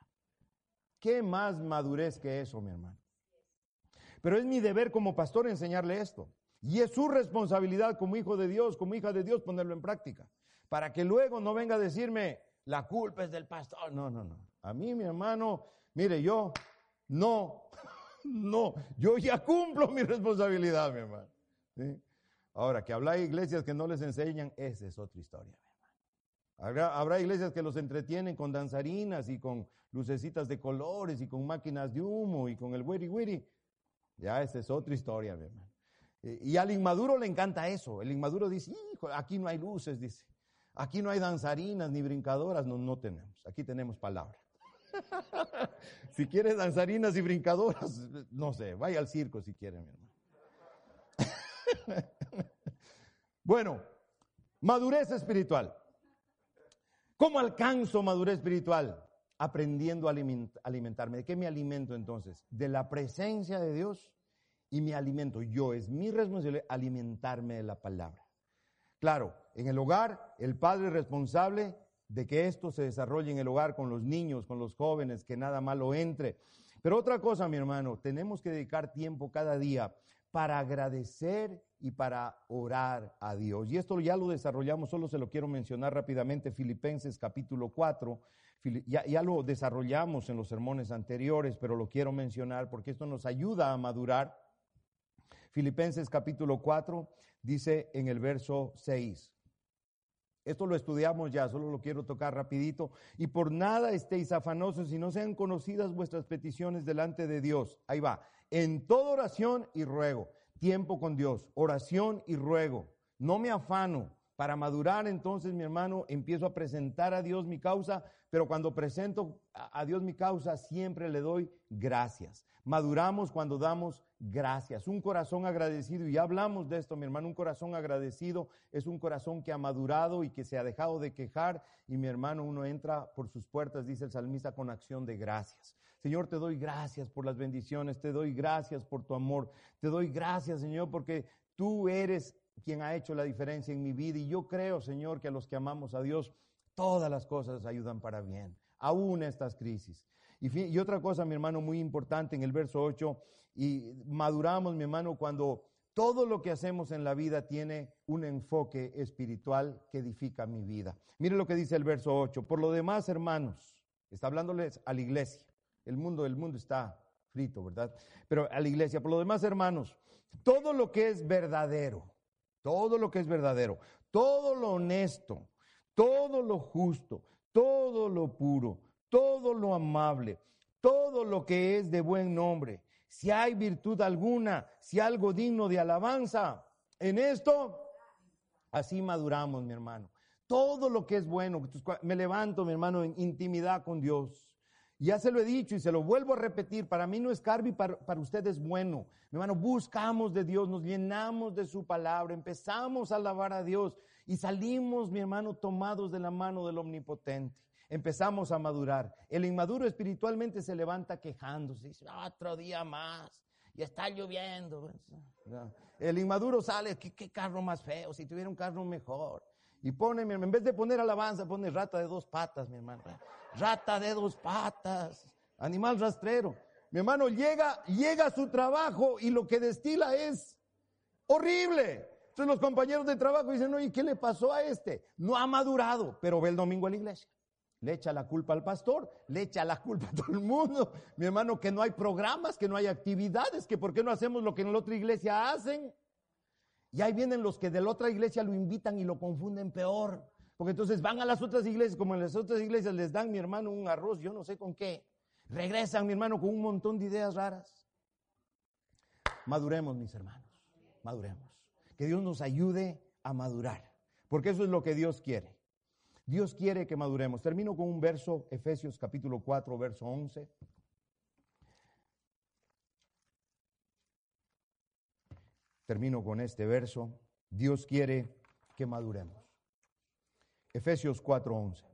¿Qué más madurez que eso, mi hermano? Pero es mi deber como pastor enseñarle esto. Y es su responsabilidad como hijo de Dios, como hija de Dios, ponerlo en práctica. Para que luego no venga a decirme, la culpa es del pastor. No, no, no. A mí, mi hermano, mire, yo no, no. Yo ya cumplo mi responsabilidad, mi hermano. ¿Sí? Ahora, que habrá iglesias que no les enseñan, esa es otra historia, mi hermano. Habrá, habrá iglesias que los entretienen con danzarinas y con lucecitas de colores y con máquinas de humo y con el wiri wiri. Ya, esa es otra historia, mi hermano. Y al inmaduro le encanta eso. El inmaduro dice, hijo, aquí no hay luces, dice. Aquí no hay danzarinas ni brincadoras. No, no tenemos. Aquí tenemos palabra. Si quieres danzarinas y brincadoras, no sé, vaya al circo si quiere, mi hermano. Bueno, madurez espiritual. ¿Cómo alcanzo madurez espiritual? Aprendiendo a alimentarme. ¿De qué me alimento entonces? De la presencia de Dios y me alimento. Yo, es mi responsabilidad alimentarme de la palabra. Claro, en el hogar, el padre es responsable de que esto se desarrolle en el hogar con los niños, con los jóvenes, que nada malo entre. Pero otra cosa, mi hermano, tenemos que dedicar tiempo cada día para agradecer y para orar a Dios. Y esto ya lo desarrollamos, solo se lo quiero mencionar rápidamente, Filipenses capítulo cuatro. Ya, ya lo desarrollamos en los sermones anteriores, pero lo quiero mencionar porque esto nos ayuda a madurar. Filipenses capítulo cuatro dice en el verso seis. Esto lo estudiamos ya, solo lo quiero tocar rapidito. Y por nada estéis afanosos, si no sean conocidas vuestras peticiones delante de Dios. Ahí va. En toda oración y ruego. Tiempo con Dios. Oración y ruego. No me afano. Para madurar, entonces, mi hermano, empiezo a presentar a Dios mi causa, pero cuando presento a Dios mi causa, siempre le doy gracias. Maduramos cuando damos gracias. Un corazón agradecido, y ya hablamos de esto, mi hermano, un corazón agradecido es un corazón que ha madurado y que se ha dejado de quejar, y mi hermano, uno entra por sus puertas, dice el salmista, con acción de gracias. Señor, te doy gracias por las bendiciones, te doy gracias por tu amor, te doy gracias, Señor, porque tú eres quien ha hecho la diferencia en mi vida, y yo creo, Señor, que a los que amamos a Dios, todas las cosas ayudan para bien, aún estas crisis. Y, y otra cosa, mi hermano, muy importante en el verso ocho, y maduramos, mi hermano, cuando todo lo que hacemos en la vida tiene un enfoque espiritual que edifica mi vida. Mire lo que dice el verso ocho. Por lo demás, hermanos, está hablándoles a la iglesia. El mundo, el mundo está frito, ¿verdad? Pero a la iglesia, por lo demás, hermanos, todo lo que es verdadero, todo lo que es verdadero, todo lo honesto, todo lo justo, todo lo puro, todo lo amable, todo lo que es de buen nombre, si hay virtud alguna, si algo digno de alabanza, en esto, así maduramos, mi hermano. Todo lo que es bueno, me levanto, mi hermano, en intimidad con Dios. Ya se lo he dicho y se lo vuelvo a repetir, para mí no es carne y para, para usted es bueno. Mi hermano, buscamos de Dios, nos llenamos de su palabra, empezamos a alabar a Dios y salimos, mi hermano, tomados de la mano del Omnipotente. Empezamos a madurar. El inmaduro espiritualmente se levanta quejándose, dice, otro día más, y está lloviendo. El inmaduro sale, ¿qué, qué carro más feo? Si tuviera un carro mejor. Y pone, mi hermano, en vez de poner alabanza, pone rata de dos patas, mi hermano. Rata de dos patas, animal rastrero. Mi hermano llega, llega a su trabajo y lo que destila es horrible. Entonces los compañeros de trabajo dicen, oye, ¿qué le pasó a este? No ha madurado, pero ve el domingo a la iglesia. Le echa la culpa al pastor, le echa la culpa a todo el mundo. Mi hermano, que no hay programas, que no hay actividades, que por qué no hacemos lo que en la otra iglesia hacen. Y ahí vienen los que de la otra iglesia lo invitan y lo confunden peor. Porque entonces van a las otras iglesias, como en las otras iglesias les dan, mi hermano, un arroz, yo no sé con qué. Regresan, mi hermano, con un montón de ideas raras. Maduremos, mis hermanos, maduremos. Que Dios nos ayude a madurar, porque eso es lo que Dios quiere. Dios quiere que maduremos. Termino con un verso, Efesios capítulo cuatro, verso once. Termino con este verso. Dios quiere que maduremos. Efesios cuatro once.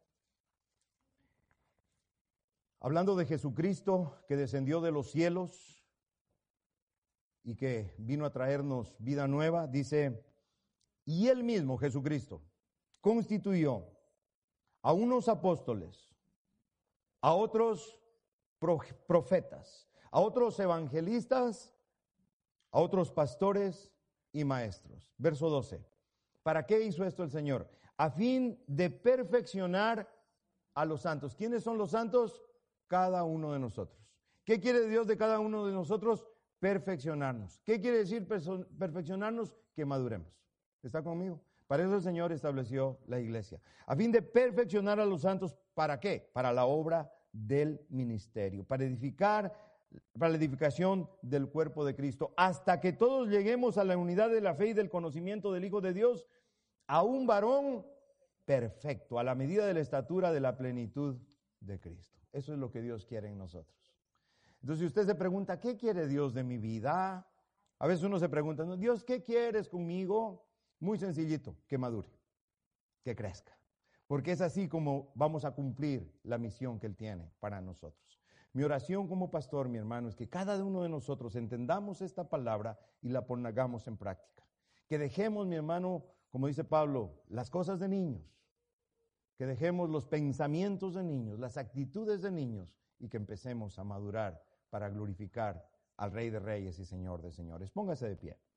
Hablando de Jesucristo que descendió de los cielos y que vino a traernos vida nueva, dice, y él mismo, Jesucristo, constituyó a unos apóstoles, a otros profetas, a otros evangelistas, a otros pastores y maestros. Verso doce. ¿Para qué hizo esto el Señor? A fin de perfeccionar a los santos. ¿Quiénes son los santos? Cada uno de nosotros. ¿Qué quiere Dios de cada uno de nosotros? Perfeccionarnos. ¿Qué quiere decir perfeccionarnos? Que maduremos. ¿Está conmigo? Para eso el Señor estableció la iglesia. A fin de perfeccionar a los santos, ¿para qué? Para la obra del ministerio, para edificar, para la edificación del cuerpo de Cristo, hasta que todos lleguemos a la unidad de la fe y del conocimiento del Hijo de Dios, a un varón perfecto, a la medida de la estatura de la plenitud de Cristo. Eso es lo que Dios quiere en nosotros. Entonces, si usted se pregunta, ¿qué quiere Dios de mi vida? A veces uno se pregunta, ¿no? Dios, ¿qué quieres conmigo? Muy sencillito, que madure, que crezca. Porque es así como vamos a cumplir la misión que Él tiene para nosotros. Mi oración como pastor, mi hermano, es que cada uno de nosotros entendamos esta palabra y la pongamos en práctica. Que dejemos, mi hermano, como dice Pablo, las cosas de niños. Que dejemos los pensamientos de niños, las actitudes de niños y que empecemos a madurar para glorificar al Rey de Reyes y Señor de Señores. Póngase de pie.